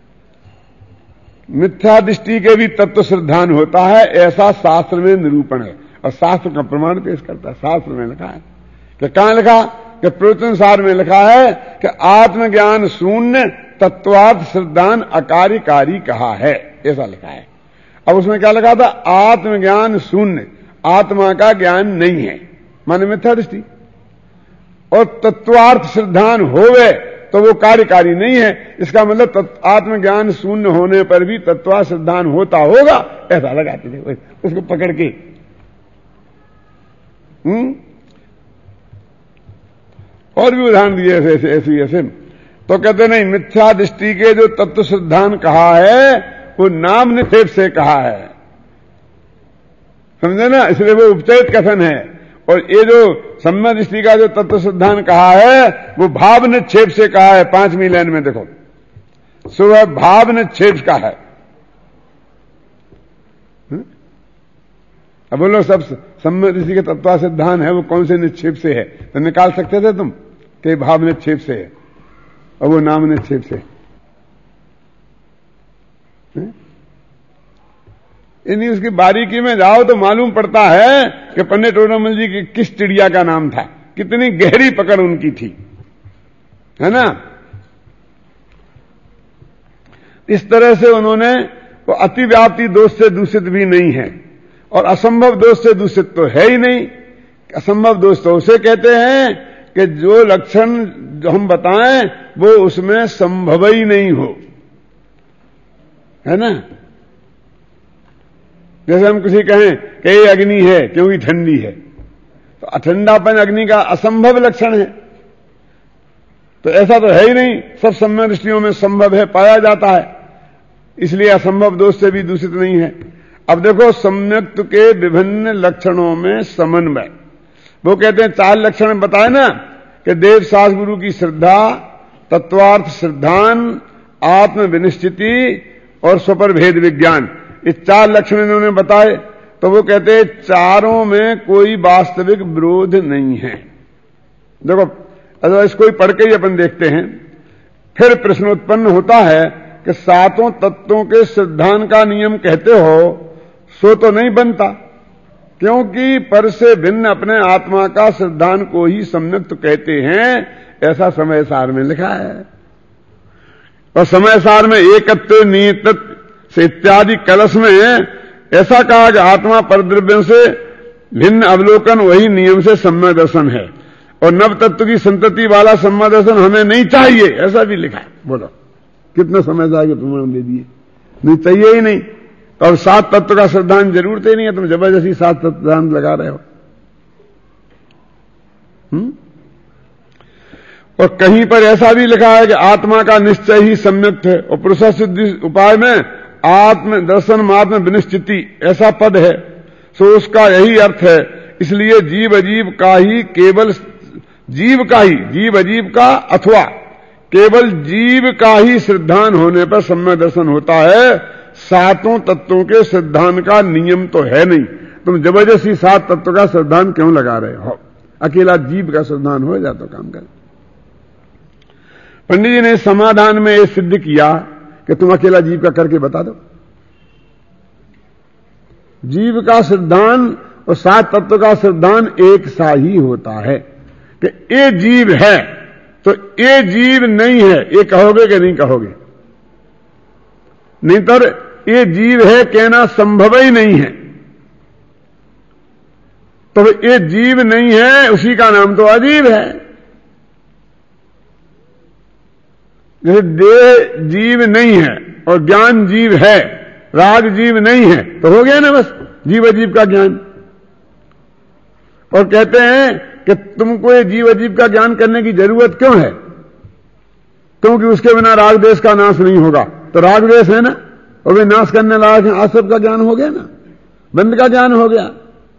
मिथ्या दृष्टि के भी तत्व सिद्धांत होता है, ऐसा शास्त्र में निरूपण है, और शास्त्र का प्रमाण पेश करता है। शास्त्र में लिखा है कि कहां लिखा कि प्रवचन सार में लिखा है कि आत्मज्ञान शून्य तत्वार्थ सिद्धांत अकार्यकारी कहा है, ऐसा लिखा है। अब उसमें क्या लिखा था? आत्मज्ञान शून्य, आत्मा का ज्ञान नहीं है, माने मिथ्या दृष्टि। और तत्वार्थ सिद्धांत होवे तो वो कार्यकारी नहीं है, इसका मतलब आत्मज्ञान शून्य होने पर भी तत्वार्थ सिद्धांत होता होगा, ऐसा लगाते थे उसको पकड़ के। और भी उदाहरण दिए ऐसे तो कहते नहीं, मिथ्या दृष्टि के जो तत्व सिद्धांत कहा है वो नाम निक्षेप से कहा है, समझे ना, इसलिए वो उपचयित कथन है। और ये जो सम्यक दृष्टि का जो तत्व सिद्धांत कहा है वो भाव निक्षेप से कहा है। 5वीं लाइन में देखो, सुबह भाव निक्षेप का है। अब बोलो सब सम्यक दृष्टि के तत्व सिद्धांत है वो कौन से निक्षेप से है, तो निकाल सकते थे तुम कि भाव निक्षेप से है और वो नाम निक्षेप से। इन्हीं उसकी बारीकी में जाओ तो मालूम पड़ता है कि पंडित टोडामल जी की किस चिड़िया का नाम था, कितनी गहरी पकड़ उनकी थी, है ना। इस तरह से उन्होंने वो अतिव्याप्ति दोष से दूषित भी नहीं है और असंभव दोष से दूषित तो है ही नहीं। असंभव दोष तो उसे कहते हैं कि जो लक्षण जो हम बताएं वो उसमें संभव ही नहीं हो, है ना। जैसे हम किसी कहें कि ये अग्नि है क्योंकि ठंडी है, तो अठंडापन अग्नि का असंभव लक्षण है, तो ऐसा तो है ही नहीं, सब सम्यक दृष्टियों में संभव है, पाया जाता है, इसलिए असंभव दोष से भी दूषित नहीं है। अब देखो सम्यक्त्व के विभिन्न लक्षणों में समन्वय, वो कहते हैं 4 लक्षण बताए ना कि देव शास्त्र गुरु की श्रद्धा, तत्वार्थ सिद्धांत, आत्म विनिश्चिति और स्वपर भेद विज्ञान, ये 4 लक्षण इन्होंने बताए। तो वो कहते हैं चारों में कोई वास्तविक विरोध नहीं है। देखो अगर इसको ही पढ़ के ही अपन देखते हैं, फिर प्रश्न उत्पन्न होता है कि 7 तत्वों के सिद्धांत का नियम कहते हो सो तो नहीं बनता, क्योंकि पर से भिन्न अपने आत्मा का सिद्धांत को ही सम्यक तो कहते हैं, ऐसा समय सार में लिखा है। और समय सार में एकत्व नियतत्व से इत्यादि कलश में ऐसा कहा कि आत्मा परद्रव्यों से भिन्न अवलोकन वही नियम से सम्यक दर्शन है, और नव तत्व की संतति वाला सम्यक दर्शन हमें नहीं चाहिए, ऐसा भी लिखा है। बोलो कितना समझदार के प्रमाण दे दिए, नहीं चाहिए ही नहीं। तो अब 7 तत्व का सिद्धांत जरूरत ही नहीं है, तुम जबरदस्ती 7 तत्व सिद्धांत लगा रहे हो। और कहीं पर ऐसा भी लिखा है कि आत्मा का निश्चय ही सम्यक है, और पुरुष सिद्धि उपाय में आत्म दर्शन मात्म विनिश्चिति ऐसा पद है, सो उसका यही अर्थ है। इसलिए जीव अजीव का ही केवल जीव का ही, जीव अजीव का अथवा केवल जीव का ही सिद्धांत होने पर सम्यक दर्शन होता है। 7 तत्वों के सिद्धांत का नियम तो है नहीं, तुम जबरदस्ती 7 तत्व का सिद्धांत क्यों लगा रहे हो? अकेला जीव का सिद्धांत हो जाए तो काम कर। पंडित जी ने समाधान में यह सिद्ध किया कि तुम अकेला जीव का करके बता दो। जीव का सिद्धांत और 7 तत्व का सिद्धांत एक सा ही होता है कि ये जीव है तो ये जीव नहीं है, ये कहोगे कि नहीं कहोगे? नहीं तो ये जीव है कहना संभव ही नहीं है। तो ये जीव नहीं है, उसी का नाम तो अजीव है। जैसे देह जीव नहीं है और ज्ञान जीव है, राग जीव नहीं है, तो हो गया ना बस जीव अजीव का ज्ञान। और कहते हैं कि तुमको ये जीव अजीव का ज्ञान करने की जरूरत क्यों है? क्योंकि उसके बिना राग देश का नाश नहीं होगा। तो राग देश है ना, और वे नाश करने लायक है, आसब का ज्ञान हो गया ना, बंद का ज्ञान हो गया।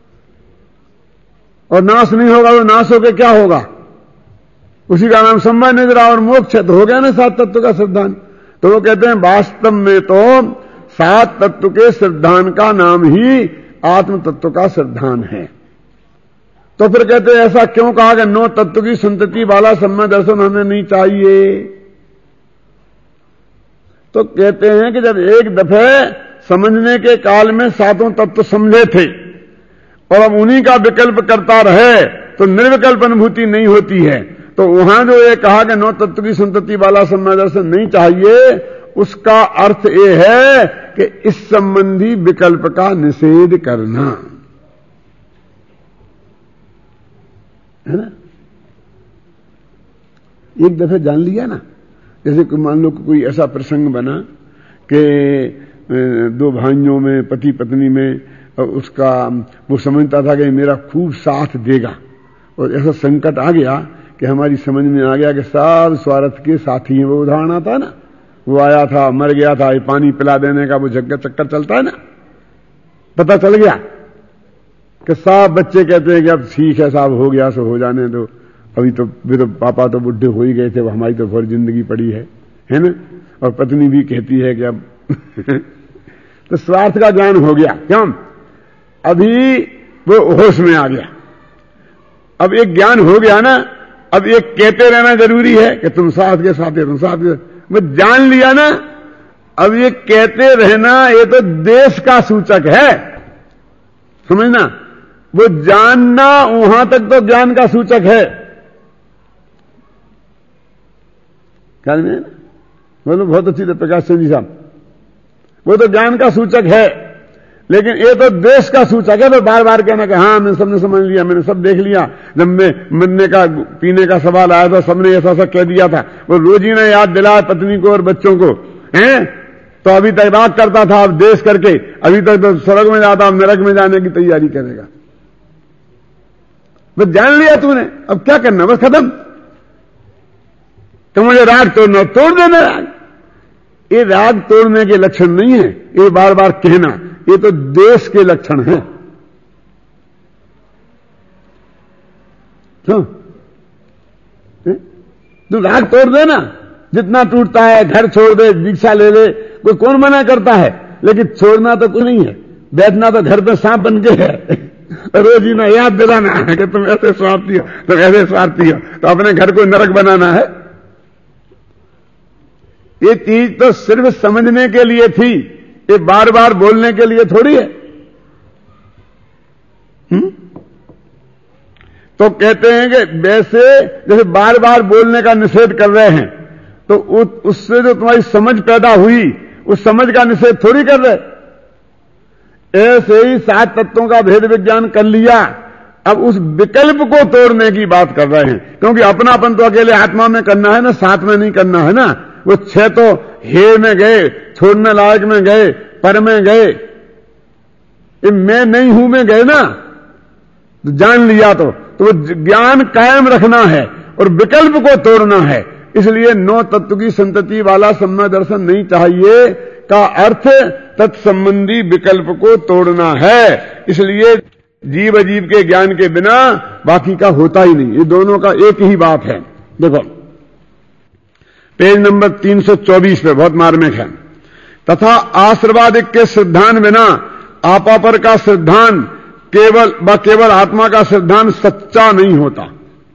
और नाश नहीं होगा तो नाश होकर क्या होगा? उसी का नाम संभव निद्रा और मोक्ष है, तो हो गया ना 7 तत्व का सिद्धांत। तो वो कहते हैं वास्तव में तो 7 तत्व के सिद्धांत का नाम ही आत्म तत्व का सिद्धांत है। तो फिर कहते हैं ऐसा क्यों कहा कि 9 तत्व की संतति वाला सम्यक दर्शन हमें नहीं चाहिए? तो कहते हैं कि जब एक दफे समझने के काल में 7 तत्व समझे थे और अब उन्हीं का विकल्प करता रहे तो निर्विकल्प अनुभूति नहीं होती है। तो वहां जो ये कहा कि 9 तत्व की संतति वाला सम्यक दर्शन नहीं चाहिए, उसका अर्थ ये है कि इस संबंधी विकल्प का निषेध करना है ना। एक दफे जान लिया ना, जैसे मान लो कोई ऐसा प्रसंग बना कि 2 भाइयों में, पति पत्नी में, उसका वो समझता था कि मेरा खूब साथ देगा, और ऐसा संकट आ गया कि हमारी समझ में आ गया कि सब स्वार्थ के साथी हैं। वो उदाहरण आता ना, वो आया था, मर गया था, ये पानी पिला देने का वो जगह चक्कर चलता है ना, पता चल गया कि सब बच्चे कहते हैं कि अब ठीक है साहब, हो गया सो हो जाने दो, अभी तो वे तो पापा तो बुढ़े हो ही गए थे, वो हमारी तो भर जिंदगी पड़ी है ना। और पत्नी भी कहती है कि अब तो स्वार्थ का ज्ञान हो गया। क्यों? अभी वो होश में आ गया। अब एक ज्ञान हो गया ना, अब एक कहते रहना जरूरी है कि तुम साथ के साथ है, तुम साथ के, वो जान लिया ना। अब ये कहते रहना ये तो देश का सूचक है, समझना। वो जानना वहां तक तो ज्ञान का सूचक है। ख्याल में बोलो, बहुत अच्छी तरह प्रकाश सिंह जी साहब, वो तो ज्ञान का सूचक है, लेकिन ये तो देश का सूचक है। तो बार बार कहना कि हाँ मैं सबने समझ लिया, मैंने सब देख लिया, जब मैं मरने का पीने का सवाल आया था सबने ऐसा ऐसा कह दिया था। वो रोज ही ने याद दिलाया पत्नी को और बच्चों को, हैं? तो अभी तक राग करता था, अब देश करके अभी तक तो स्वर्ग में जाता, अब नरक में जाने की तैयारी करेगा। बस जान लिया तूने, अब क्या करना, बस खत्म। तो मुझे राग तोड़ना, तोड़ देना राग। ये राग तोड़ने के लक्षण नहीं है, ये बार बार कहना, ये तो देश के लक्षण हैं। क्यों? तू राग तोड़ देना, जितना टूटता है, घर छोड़ दे, दीक्षा ले ले, कोई कौन मना करता है, लेकिन छोड़ना तो कुछ नहीं है। बैठना तो घर पे सांप बन के है, रोज ही ना याद दिलाना है कि तुम ऐसे स्वार्थी हो, तुम ऐसे स्वार्थी हो, तो अपने घर को नरक बनाना है। ये चीज तो सिर्फ समझने के लिए थी, ये बार बार बोलने के लिए थोड़ी है। तो कहते हैं कि वैसे जैसे बार बार बोलने का निषेध कर रहे हैं, तो उससे जो तुम्हारी समझ पैदा हुई, उस समझ का निषेध थोड़ी कर रहे। ऐसे ही 7 तत्वों का भेद विज्ञान कर लिया, अब उस विकल्प को तोड़ने की बात कर रहे हैं। क्योंकि अपनापन तो अकेले आत्मा में करना है ना, साथ में नहीं करना है ना। वो 6 तो हे में गए, छोड़ने लायक में गए, पर में गए, ये मैं नहीं हूं में गए ना, तो जान लिया तो वो ज्ञान कायम रखना है और विकल्प को तोड़ना है। इसलिए 9 तत्व की संतति वाला सम्यक दर्शन नहीं चाहिए का अर्थ तत्संबंधी विकल्प को तोड़ना है। इसलिए जीव अजीव के ज्ञान के बिना बाकी का होता ही नहीं। ये दोनों का एक ही बात है। देखो पेज नंबर 324 पे बहुत मार्मिक है। तथा आश्रवादिक के सिद्धांत बिना आपापर का सिद्धांत केवल आत्मा का सिद्धांत सच्चा नहीं होता।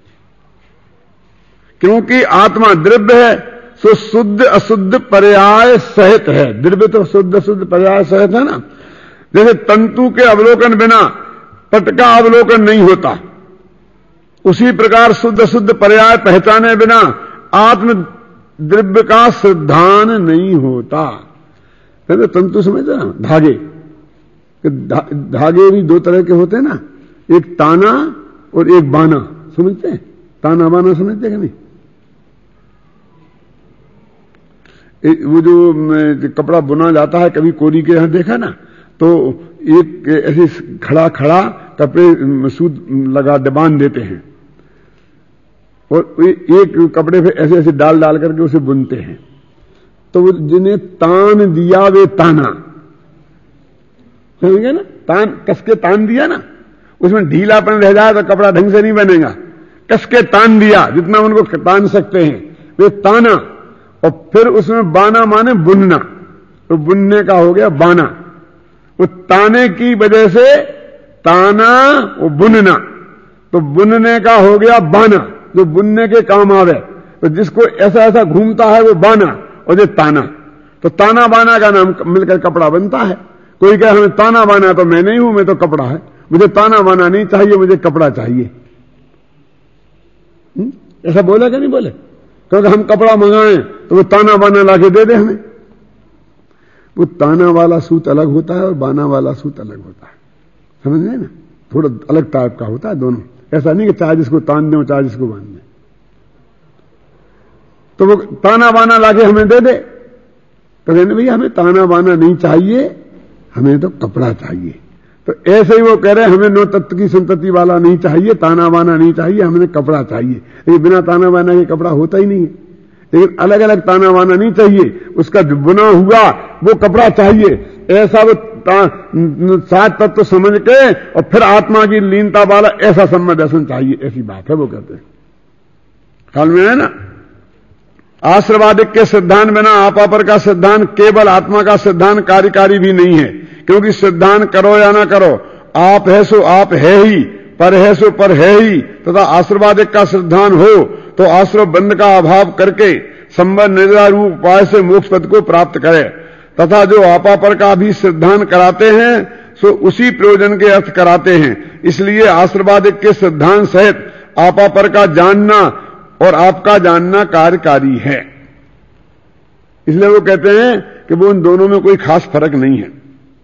क्योंकि आत्मा द्रव्य है, सो शुद्ध अशुद्ध पर्याय सहित है। द्रव्य तो शुद्ध अशुद्ध पर्याय सहित है ना। जैसे तंतु के अवलोकन बिना पट का अवलोकन नहीं होता, उसी प्रकार शुद्ध अशुद्ध पर्याय पहचाने बिना आत्म द्रव्य का सिद्धांत नहीं होता। कहते तंतु समझते ना, धागे, धागे भी 2 तरह के होते हैं ना, एक ताना और एक बाना। समझते हैं? ताना बाना समझते कि नहीं? वो जो कपड़ा बुना जाता है, कभी कोरी के यहां देखा ना, तो एक ऐसे खड़ा खड़ा कपड़े सूत लगा बांध देते हैं और एक कपड़े पे ऐसे ऐसे डाल डाल करके उसे बुनते हैं। तो वो जिन्हें तान दिया वे ताना, समझेंगे ना? तान कस के तान दिया ना, उसमें ढीलापन रह जाए तो कपड़ा ढंग से नहीं बनेगा। कस के तान दिया, जितना उनको तान सकते हैं वे ताना। और फिर उसमें बाना माने बुनना, तो बुनने का हो गया बाना। वो ताने की वजह से ताना और बुनना, तो बुनने का हो गया बाना, जो बुनने के काम आवे। तो जिसको ऐसा ऐसा घूमता है वो बाना, और ये ताना। तो ताना बाना का नाम मिलकर कपड़ा बनता है। कोई कहे हमें ताना बाना, तो मैं नहीं हूं, मैं तो कपड़ा है। मुझे ताना बाना नहीं चाहिए, मुझे कपड़ा चाहिए। ऐसा बोले क्या नहीं बोले? क्योंकि हम कपड़ा मंगाएं तो वो ताना बाना लाके दे दे हमें। वो ताना वाला सूत अलग होता है और बाना वाला सूत अलग होता है, समझ गए ना? थोड़ा अलग टाइप का होता है दोनों। ऐसा नहीं कि चाहे जिसको तान दें चाहे जिसको बांध दें। तो वो ताना बाना लाके हमें दे दे, तो कहने भैया हमें ताना बाना नहीं चाहिए, हमें तो कपड़ा चाहिए। तो ऐसे ही वो कह रहे हैं हमें नौ तत्व की संतति वाला नहीं चाहिए, ताना बाना नहीं चाहिए, हमें कपड़ा चाहिए। लेकिन बिना ताना बाना के कपड़ा होता ही नहीं है। लेकिन अलग अलग ताना बाना नहीं चाहिए, उसका जो बुना हुआ वो कपड़ा चाहिए। ऐसा वो 7 तत्व समझ के और फिर आत्मा की लीनता वाला ऐसा सम्य दर्शन चाहिए, ऐसी बात है। वो कहते हैं, ख्याल में है ना? आश्रवादिक के सिद्धांत बिना आपापर का सिद्धांत केवल आत्मा का सिद्धांत कार्यकारी भी नहीं है। क्योंकि सिद्धांत करो या ना करो, आप है सो आप है ही, पर है सो पर है ही। तथा आश्रवादिक का सिद्धांत हो तो आश्रव बंध का अभाव करके संबंध निद्रा रूप उपाय से मोक्ष पद को प्राप्त करे। तथा जो आपापर का भी सिद्धांत कराते हैं सो उसी प्रयोजन के अर्थ कराते हैं। इसलिए आश्रवादिक के सिद्धांत सहित आपापर का जानना और आपका जानना कार्यकारी है। इसलिए वो कहते हैं कि वो उन दोनों में कोई खास फर्क नहीं है।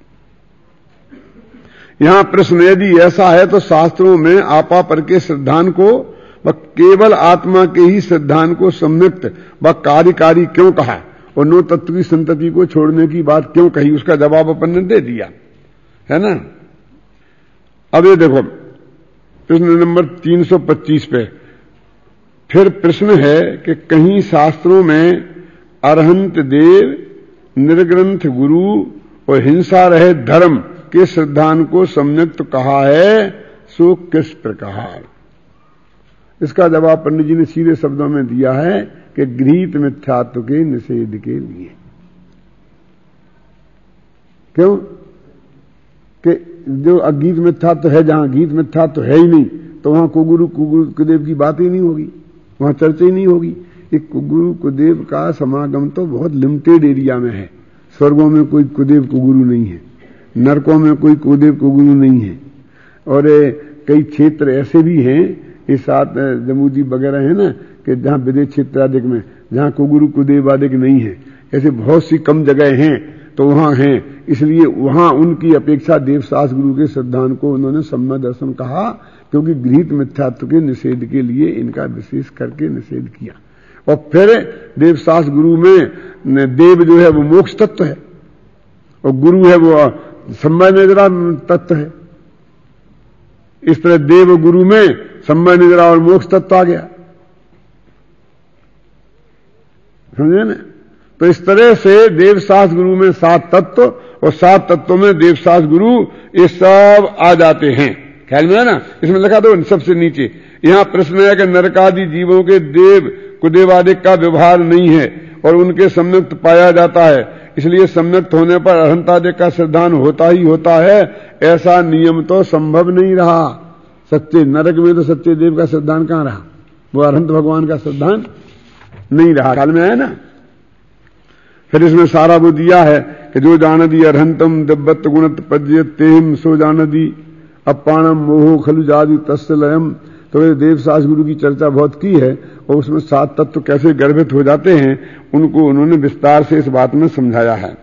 यहां प्रश्न यदि ऐसा है तो शास्त्रों में आपापर के सिद्धांत को व केवल आत्मा के ही सिद्धांत को संयुक्त व कार्यकारी क्यों कहा और नौ तत्व की संतति को छोड़ने की बात क्यों कही, उसका जवाब अपन ने दे दिया है ना। अब ये देखो प्रश्न नंबर 325 पे फिर प्रश्न है कि कहीं शास्त्रों में अरहंत देव, निर्ग्रंथ गुरु और हिंसा रहित धर्म के सिद्धांत को सम्यक्त कहा है, सो किस प्रकार? इसका जवाब पंडित जी ने सीधे शब्दों में दिया है कि गृहीत मिथ्यात्व के निषेध के लिए। क्यों? कि जो अगीत मिथ्यात्व है, जहां गीत मिथ्यात्व है ही नहीं, तो वहां कुगुरु कुदेव की बात ही नहीं होगी, वहां चर्चा ही नहीं होगी। एक कुगुरु कुदेव का समागम तो बहुत लिमिटेड एरिया में है। स्वर्गों में कोई कुदेव कुगुरु नहीं है, नरकों में कोई कुदेव कुगुरु नहीं है, और कई क्षेत्र ऐसे भी हैं, इस साथ जमुदी वगैरह है ना, कि जहां विदेश क्षेत्र आदिक में जहां कुगुरु कुदेव आदिक नहीं है, ऐसे बहुत सी कम जगह हैं, तो वहां हैं। इसलिए वहां उनकी अपेक्षा देवशास्त्र गुरु के सिद्धांत को उन्होंने सम्य दर्शन कहा, क्योंकि गृहीत मिथ्यात्व के निषेध के लिए इनका विशेष करके निषेध किया। और फिर देवशास्त्र गुरु में देव जो है वो मोक्ष तत्व है और गुरु है वो सम्य निद्रा तत्व है। इस तरह देव गुरु में सम्य निद्रा और मोक्ष तत्व आ गया, समझे ना? तो इस तरह से देवशास्त्र गुरु में 7 तत्व और 7 तत्वों में देवशास्त्र गुरु ये सब आ जाते हैं। ख्याल में है ना? इसमें लिखा तो सबसे नीचे यहां प्रश्न है कि नरकादि जीवों के देव कुदेवादिक का व्यवहार नहीं है और उनके सम्यक्त पाया जाता है, इसलिए सम्यक्त होने पर अरहंतादिक का सिद्धांत होता ही होता है। ऐसा नियम तो संभव नहीं रहा। सच्चे नरक में तो सच्चे देव का सिद्धांत कहां रहा? वो अरहंत भगवान का सिद्धांत नहीं रहा। ख्याल में है ना? फिर इसमें सारा वो दिया है कि जो जानदी अरहंतम दिव्यत्व गुणत पज्यत तेम सो जानदी अपाणम मोहो खलु जादि तस्लयम। तो ये देवशास्त्र गुरु की चर्चा बहुत की है और उसमें 7 तत्व कैसे गर्भित हो जाते हैं उनको उन्होंने विस्तार से इस बात में समझाया है।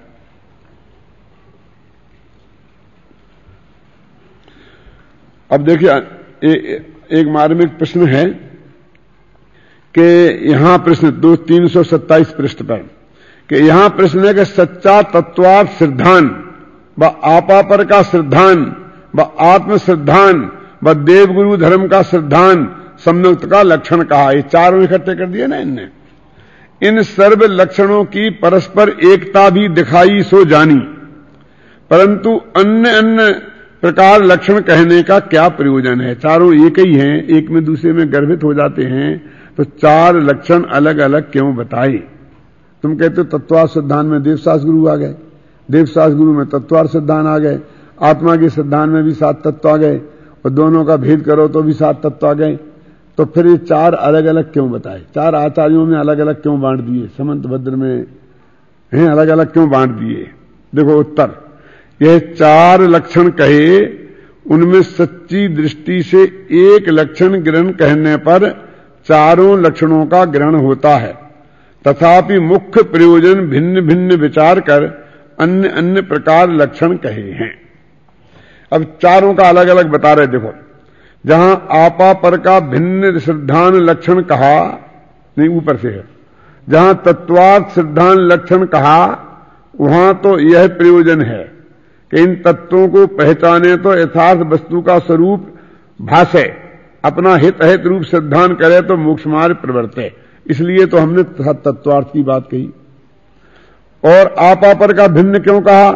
अब देखिए एक मार्मिक प्रश्न है कि यहां प्रश्न 327 पृष्ठ पर कि यहां प्रश्न है कि सच्चा तत्वार्थ सिद्धांत व आपापर का सिद्धांत व आत्म सिद्धांत व देवगुरु धर्म का सिद्धांत सम्यक्त का लक्षण कहा। ये चारों इकट्ठे कर दिए ना इनने। इन सर्व लक्षणों की परस्पर एकता भी दिखाई सो जानी, परंतु अन्य अन्य प्रकार लक्षण कहने का क्या प्रयोजन है? चारों एक ही हैं, एक में दूसरे में गर्भित हो जाते हैं, तो 4 लक्षण अलग अलग क्यों बताए? तुम कहते हो तत्वार्थ सिद्धांत में देवशास्त्र गुरु आ गए, देवशास्त्र गुरु में तत्वार्थ सिद्धांत आ गए, आत्मा के सिद्धांत में भी 7 तत्व आ गए, और दोनों का भेद करो तो भी 7 तत्व आ गए। तो फिर ये 4 अलग अलग क्यों बताए? 4 आचार्यों में अलग अलग क्यों बांट दिए? समंत भद्र में हैं अलग अलग क्यों बांट दिए? देखो उत्तर, यह 4 लक्षण कहे, उनमें सच्ची दृष्टि से एक लक्षण ग्रहण कहने पर चारों लक्षणों का ग्रहण होता है, तथापि मुख्य प्रयोजन भिन्न भिन्न विचार कर अन्य अन्य प्रकार लक्षण कहे हैं। अब चारों का अलग अलग बता रहे। देखो, जहां आपा पर का भिन्न सिद्धांत लक्षण कहा, नहीं ऊपर से है, जहां तत्वार्थ सिद्धांत लक्षण कहा, वहां तो यह प्रयोजन है कि इन तत्वों को पहचाने तो यथार्थ वस्तु का स्वरूप भाषे, अपना हित अहित रूप सिद्धांत करे तो मोक्ष मार्ग प्रवर्ते। इसलिए तो हमने तत्वार्थ की बात कही। और आपा पर का भिन्न क्यों कहा,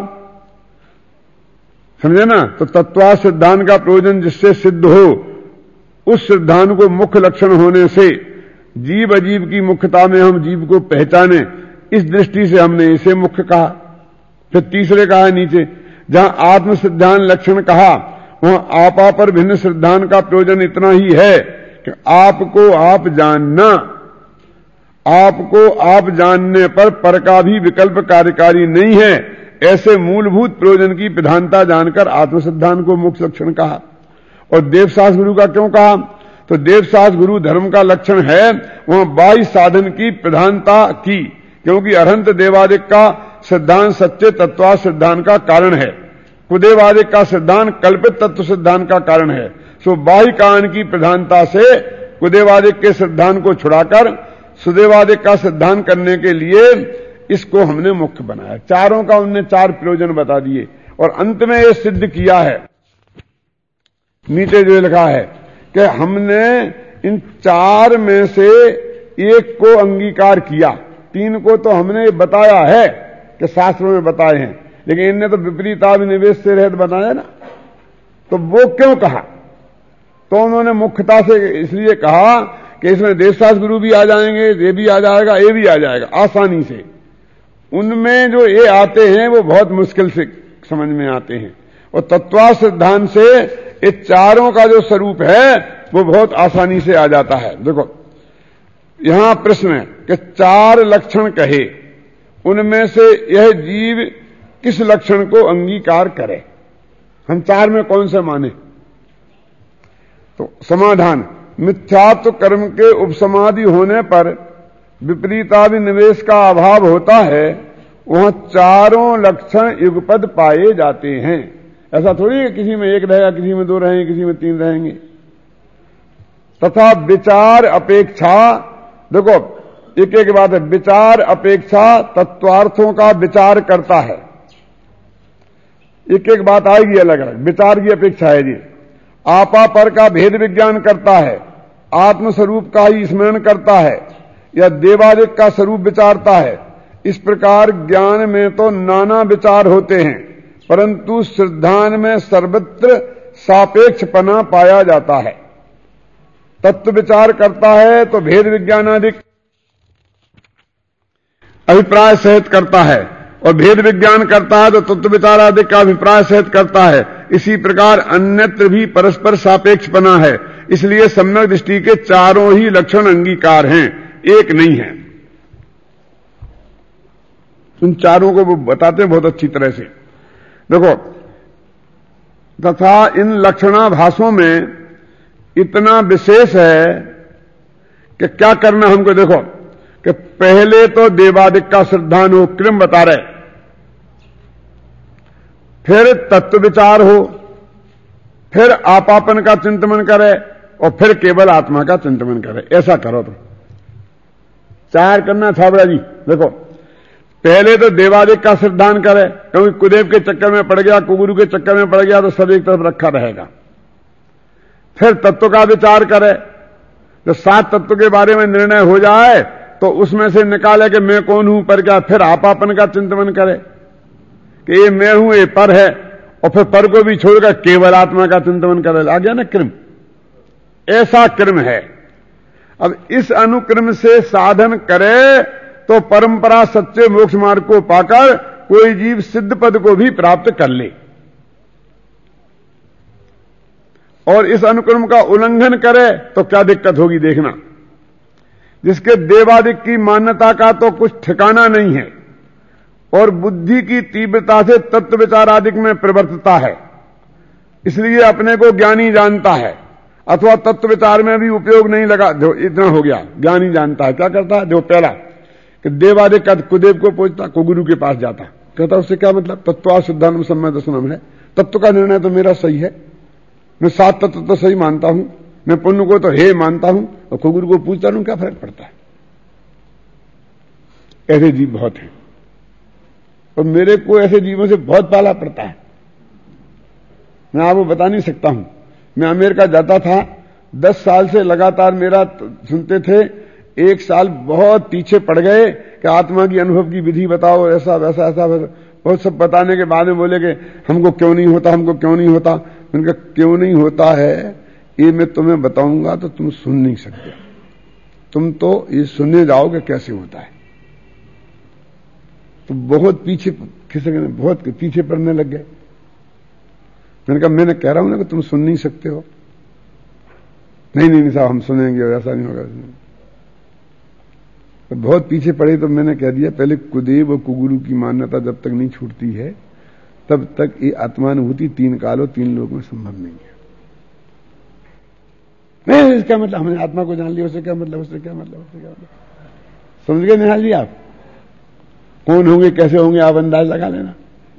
समझे ना? तो तत्वार्थ सिद्धांत का प्रयोजन जिससे सिद्ध हो, उस सिद्धांत को मुख्य लक्षण होने से जीव अजीव की मुख्यता में हम जीव को पहचाने, इस दृष्टि से हमने इसे मुख्य कहा। फिर तीसरे कहा नीचे, जहां आत्म सिद्धांत लक्षण कहा, वहां आपा पर भिन्न सिद्धांत का प्रयोजन इतना ही है कि आपको आप जानना, आपको आप जानने पर का भी विकल्प कार्यकारी नहीं है, ऐसे मूलभूत प्रयोजन की प्रधानता जानकर आत्म सिद्धांत को मुख्य लक्षण कहा। और देवशास्त्र गुरु का क्यों कहा? तो देवशास्त्र गुरु धर्म का लक्षण है, वहां बाह्य साधन की प्रधानता की, क्योंकि अरहंत देवादिक का सिद्धांत सच्चे तत्वार्थ सिद्धांत का कारण है, कुदेवादिक का सिद्धांत कल्पित तत्व सिद्धांत का कारण है। सो बाह्य कारण की प्रधानता से कुदेवादिक के सिद्धांत को छुड़ाकर सुदेवादिक का सिद्धांत करने के लिए इसको हमने मुख्य बनाया। चारों का उनने 4 प्रयोजन बता दिए, और अंत में यह सिद्ध किया है, नीचे जो लिखा है कि हमने इन 4 में से एक को अंगीकार किया, 3 को तो हमने बताया है कि शास्त्रों में बताए हैं, लेकिन इनने तो विपरीताभिनिवेश से रहित बताया ना। तो वो क्यों कहा? तो उन्होंने मुख्यता से इसलिए कहा कि इसमें देवशास्त्र गुरु भी आ जाएंगे, ये भी आ जाएगा, ये भी आ जाएगा आसानी से। उनमें जो ये आते हैं वो बहुत मुश्किल से समझ में आते हैं, और तत्वार्थ सिद्धांत से ये चारों का जो स्वरूप है वो बहुत आसानी से आ जाता है। देखो यहां प्रश्न है कि 4 लक्षण कहे, उनमें से यह जीव किस लक्षण को अंगीकार करे, हम 4 में कौन से माने? तो समाधान, मिथ्यात्व कर्म के उपसमाधि होने पर विपरीताभिनिवेश का अभाव होता है, वहां चारों लक्षण युगपद पाए जाते हैं। ऐसा थोड़ी है किसी में 1 रहेगा, किसी में 2 रहेंगे, किसी में 3 रहेंगे। तथा विचार अपेक्षा, देखो एक एक बात है, विचार अपेक्षा तत्वार्थों का विचार करता है, एक एक बात आएगी अलग अलग, विचार की अपेक्षा है जी। आपा पर का भेद विज्ञान करता है, आत्मस्वरूप का ही स्मरण करता है, या देवादिक का स्वरूप विचारता है। इस प्रकार ज्ञान में तो नाना विचार होते हैं, परंतु सिद्धांत में सर्वत्र सापेक्षपना पाया जाता है। तत्व विचार करता है तो भेद विज्ञानादिक अभिप्राय सहित करता है, और भेद विज्ञान करता है तो तत्व विचार आदि का अभिप्राय सहित करता है। इसी प्रकार अन्यत्र भी परस्पर सापेक्षपना है, इसलिए सम्यक दृष्टि के चारों ही लक्षण अंगीकार हैं, एक नहीं है। उन चारों को वो बताते हैं बहुत अच्छी तरह से। देखो, तथा इन लक्षणाभासों में इतना विशेष है कि क्या करना हमको। देखो कि पहले तो देवादिक का सिद्धांत हो, क्रम बता रहे, फिर तत्व विचार हो, फिर आपापन का चिंतन करे, और फिर केवल आत्मा का चिंतन करे। ऐसा करो तो 4 करना छाबड़ा जी। देखो पहले तो देवादिक का सिद्धांत करे, क्योंकि कुदेव के चक्कर में पड़ गया, कुगुरु के चक्कर में पड़ गया तो सब एक तरफ रखा रहेगा। फिर तत्व का विचार करे, तो 7 तत्व के बारे में निर्णय हो जाए तो उसमें से निकाले कि मैं कौन हूं, पर क्या, फिर आपापन का चिंतन करे कि ये मैं हूं, ये पर है, और फिर पर को भी छोड़कर केवल आत्मा का चिंतन करे। आ गया ना क्रम, ऐसा क्रम है। अब इस अनुक्रम से साधन करे तो परंपरा सच्चे मोक्ष मार्ग को पाकर कोई जीव सिद्ध पद को भी प्राप्त कर ले, और इस अनुक्रम का उल्लंघन करे तो क्या दिक्कत होगी देखना। जिसके देवादिक की मान्यता का तो कुछ ठिकाना नहीं है और बुद्धि की तीव्रता से तत्व विचार आदि में प्रवर्तता है, इसलिए अपने को ज्ञानी जानता है, अथवा तत्व विचार में भी उपयोग नहीं लगा, जो इतना हो गया ज्ञानी जानता है। क्या करता है? जो पहला कि देवादिक का कुदेव को पूछता, को गुरु के पास जाता, कहता उससे क्या मतलब, तत्व सिद्धांत सम्यक दर्शनम है, तत्व का निर्णय तो मेरा सही है, मैं 7 तत्व तो सही मानता हूं, मैं पुण्य को तो हे मानता हूं, और को गुरु को पूछता हूं, क्या फर्क पड़ता है। ऐसे जीव बहुत हैं और मेरे को ऐसे जीवों से बहुत पाला पड़ता है, मैं आपको बता नहीं सकता हूं। मैं अमेरिका जाता था, 10 साल से लगातार मेरा सुनते थे, 1 साल बहुत पीछे पड़ गए कि आत्मा की अनुभव की विधि बताओ, ऐसा वैसा ऐसा बहुत सब बताने के बाद में बोले कि हमको क्यों नहीं होता, हमको क्यों नहीं होता। मैंने कहा क्यों नहीं होता है ये मैं तुम्हें बताऊंगा तो तुम सुन नहीं सकते, तुम तो ये सुनने जाओगे कैसे होता है। तो बहुत पीछे खिसकने, बहुत पीछे पड़ने लग गए। मैंने कहा मैंने कह रहा हूं ना कि तुम सुन नहीं सकते हो। नहीं साहब हम सुनेंगे और ऐसा नहीं होगा। तो बहुत पीछे पड़े तो मैंने कह दिया पहले कुदेव और कुगुरु की मान्यता जब तक नहीं छूटती है तब तक ये आत्मानुभूति 3 कालों 3 लोक में संभव नहीं है। नहीं इसका मतलब हमने आत्मा को जान लिया, उससे क्या मतलब, उससे क्या मतलब, उससे क्या मतलब। समझ गए निहाल जी आप? कौन होंगे कैसे होंगे आप अंदाज लगा लेना।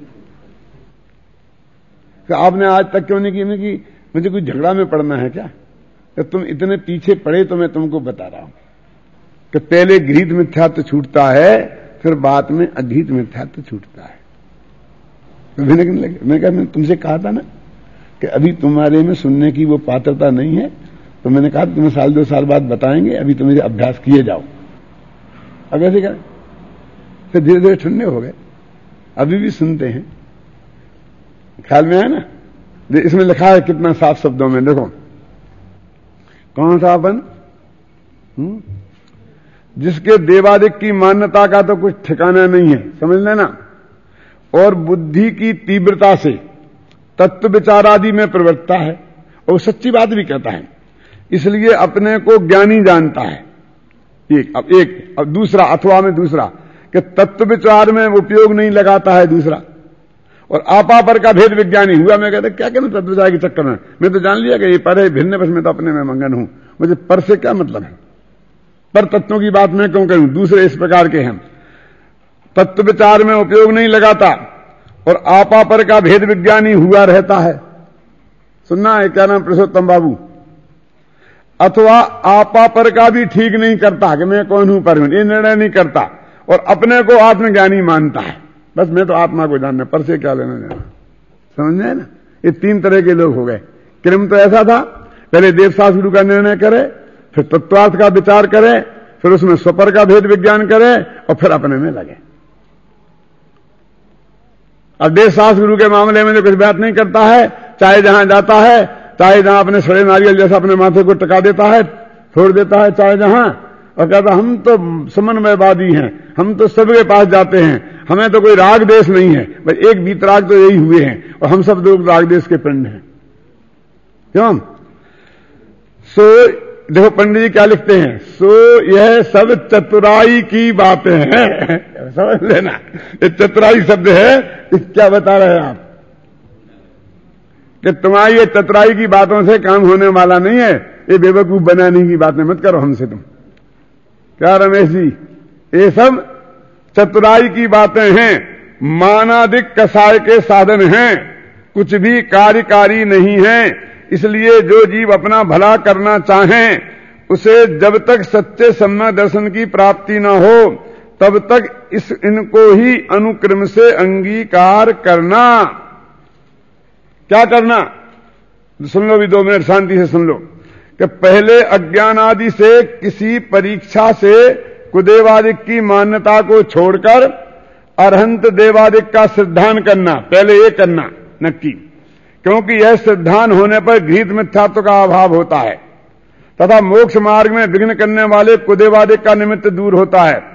तो आपने आज तक क्यों नहीं की? मुझे कोई झगड़ा में पड़ना है क्या? तो तुम इतने पीछे पड़े तो मैं तुमको बता रहा हूं कि पहले गृहीत मिथ्यात्व छूटता है, फिर बाद में अधीत मिथ्यात्व छूटता है। मैंने कहा मैंने तुमसे कहा था ना कि अभी तुम्हारे में सुनने की वो पात्रता नहीं है, तो मैंने कहा तुम्हें 1-2 साल बाद बताएंगे, अभी तुम मेरे अभ्यास किए जाओ। अब ऐसे करें फिर धीरे धीरे ठंडे हो गए, अभी भी सुनते हैं। ख्याल में है ना? इसमें लिखा है कितना साफ शब्दों में, देखो कौन सा अपन, जिसके देवादिक की मान्यता का तो कुछ ठिकाना नहीं है, समझ लेना, और बुद्धि की तीव्रता से तत्व विचार आदि में प्रवृत्ता है, और सच्ची बात भी कहता है, इसलिए अपने को ज्ञानी जानता है। अब दूसरा अथवा में दूसरा कि तत्व विचार में उपयोग नहीं लगाता है, दूसरा, और आपा पर का भेद विज्ञानी हुआ। मैं कहता क्या कहना तत्व विचार के चक्कर में, मैं तो जान लिया कि ये पर है भिन्न, बस मैं तो अपने में मंगन हूं, मुझे पर से क्या मतलब है, पर तत्वों की बात मैं क्यों करूं। दूसरे इस प्रकार के हैं, तत्व विचार में उपयोग नहीं लगाता और आपा पर का भेद विज्ञानी हुआ रहता है। सुनना है क्या नाम पुरुषोत्तम बाबू। अथवा आपा पर का भी ठीक नहीं करता कि मैं कौन हूं, पर ये निर्णय नहीं करता, और अपने को आत्मज्ञानी मानता है, बस मैं तो आत्मा को जानना, पर से क्या लेना देना। समझ में ना? ये 3 तरह के लोग हो गए। क्रम तो ऐसा था, पहले देवशास्त्र का निर्णय करे, फिर तत्वार्थ का विचार करे, फिर उसमें स्वपर का भेद विज्ञान करे, और फिर अपने में लगे। अब देवशास्त्र गुरु के मामले में जो कुछ बात नहीं करता है, चाहे जहां जाता है, चाहे जहां अपने सड़े नारियल जैसा अपने माथे को टका देता है, छोड़ देता है, चाहे जहां, और कहता हम तो समन्वयवादी हैं, हम तो सबके पास जाते हैं, हमें तो कोई राग देश नहीं है, बस एक वीतराग तो यही हुए हैं, और हम सब लोग राग देश के पिंड हैं। क्यों? देखो पंडित जी क्या लिखते हैं, यह सब चतुराई की बातें हैं। समझ लेना, ये चतुराई शब्द है, क्या बता रहे हैं आप कि तुम्हारी ये चतुराई की बातों से काम होने वाला नहीं है, ये बेवकूफ बनाने की बातें मत करो हमसे तुम। क्या रमेश जी, ये सब चतुराई की बातें हैं, मानादिक कसाय के साधन हैं, कुछ भी कार्यकारी नहीं है। इसलिए जो जीव अपना भला करना चाहें, उसे जब तक सच्चे सम्यक दर्शन की प्राप्ति न हो तब तक इनको ही अनुक्रम से अंगीकार करना। क्या करना? सुन लो भी 2 मिनट शांति से सुन लो कि पहले अज्ञान आदि से किसी परीक्षा से कुदेवादिक की मान्यता को छोड़कर अरहंत देवादिक का सिद्धांत करना, पहले ये करना नक्की, क्योंकि यह सिद्धांत होने पर गृहीत मिथ्यात्व का अभाव होता है तथा मोक्ष मार्ग में विघ्न करने वाले कुदेवादिक का निमित्त दूर होता है।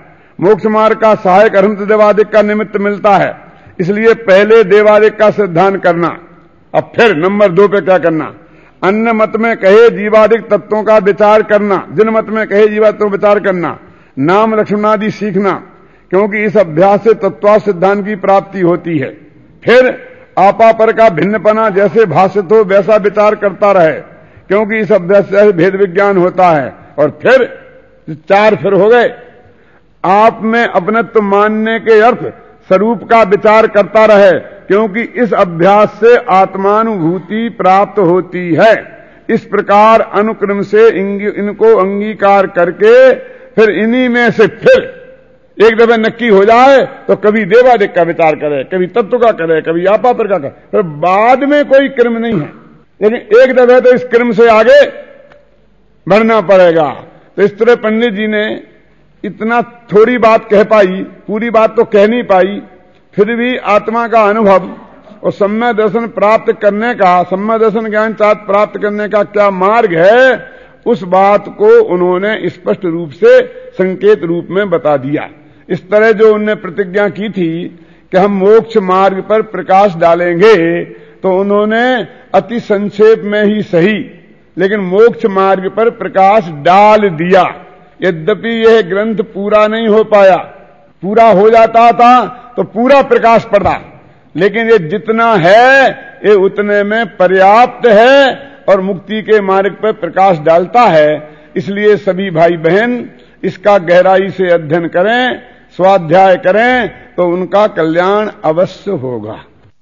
मोक्ष मार्ग का सहायक अरहंत देवादिक का निमित्त मिलता है। इसलिए पहले देवादिक का सिद्धांत करना, अब फिर नंबर 2 पे क्या करना, अन्य मत में कहे जीवादिक तत्वों का विचार करना, जिन मत में कहे जीवात्मों विचार करना, नाम लक्ष्मणादि सीखना, क्योंकि इस अभ्यास से तत्वा सिद्धांत की प्राप्ति होती है। फिर आपापर का भिन्नपना जैसे भाषित हो वैसा विचार करता रहे, क्योंकि इस अभ्यास से भेद विज्ञान होता है। और फिर 4 फिर हो गए, आप में अपनत्व मानने के अर्थ स्वरूप का विचार करता रहे, क्योंकि इस अभ्यास से आत्मानुभूति प्राप्त होती है। इस प्रकार अनुक्रम से इनको अंगीकार करके फिर इन्हीं में से फिर एक दफे नक्की हो जाए तो कभी देवादिक का विचार करे, कभी तत्व का करे, कभी आपापर का करे, फिर बाद में कोई क्रम नहीं है। लेकिन एक दफे तो इस क्रम से आगे बढ़ना पड़ेगा। तो इस तरह पंडित जी ने इतना थोड़ी बात कह पाई, पूरी बात तो कह नहीं पाई, फिर भी आत्मा का अनुभव और सम्यक दर्शन प्राप्त करने का, सम्यक दर्शन ज्ञान प्राप्त करने का क्या मार्ग है, उस बात को उन्होंने स्पष्ट रूप से संकेत रूप में बता दिया। इस तरह जो उन्होंने प्रतिज्ञा की थी कि हम मोक्ष मार्ग पर प्रकाश डालेंगे, तो उन्होंने अति संक्षेप में ही सही लेकिन मोक्ष मार्ग पर प्रकाश डाल दिया। यद्यपि यह ग्रंथ पूरा नहीं हो पाया, पूरा हो जाता था तो पूरा प्रकाश पड़ता, लेकिन ये जितना है ये उतने में पर्याप्त है और मुक्ति के मार्ग पर प्रकाश डालता है। इसलिए सभी भाई बहन इसका गहराई से अध्ययन करें, स्वाध्याय करें, तो उनका कल्याण अवश्य होगा।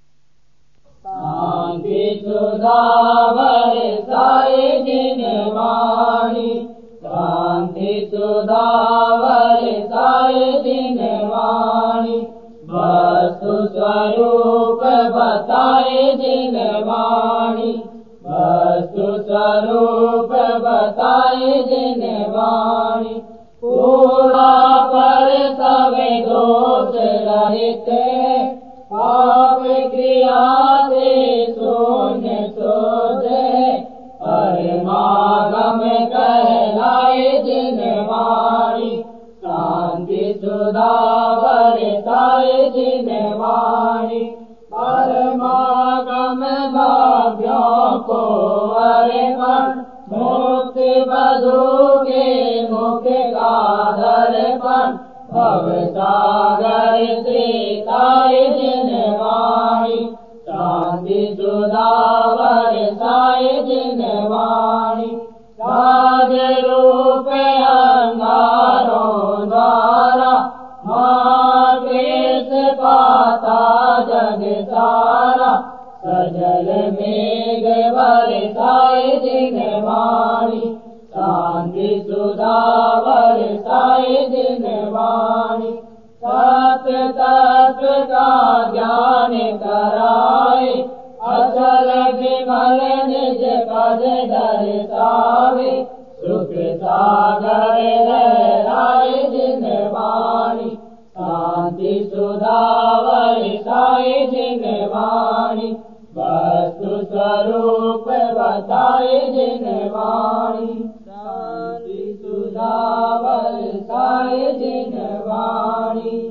शांति सुधा बरसाए जिन वाणी, शांति सुधा बरसाए जिन वाणी, वस्तु स्वरूप बताए जिन वाणी, वस्तु स्वरूप बताए जिन वाणी, पूरा पर सवे दोष रहित, पाप क्रिया से शून्य शोध, परमागम कहलाए जिन वाणी, शांति सुधा बरसाए जिन वाणी, परमागम भाव्यों को अर्पण, मुक्ति बधू के मुख का दर्पण, भवसागर त्रिताय जिन वाणी, शांति सुधा बरसाए जिन वाणी, राज रूप अंगारों द्वारा महाक्लेश पाता जग सारा, सजल मेघ बरसाए जिन वाणी, शांति सुधा बरसाए जिन वाणी, सत्य तत्व का ज्ञान कराए, अचल विमल निज पद दर्शावे, सुख सागर लहराए जिन वाणी, शांति सुधा बरसाए जिन वाणी, वस्तु स्वरूप बताए जिन वाणी, शांति सुधा बरसाए जिन वाणी।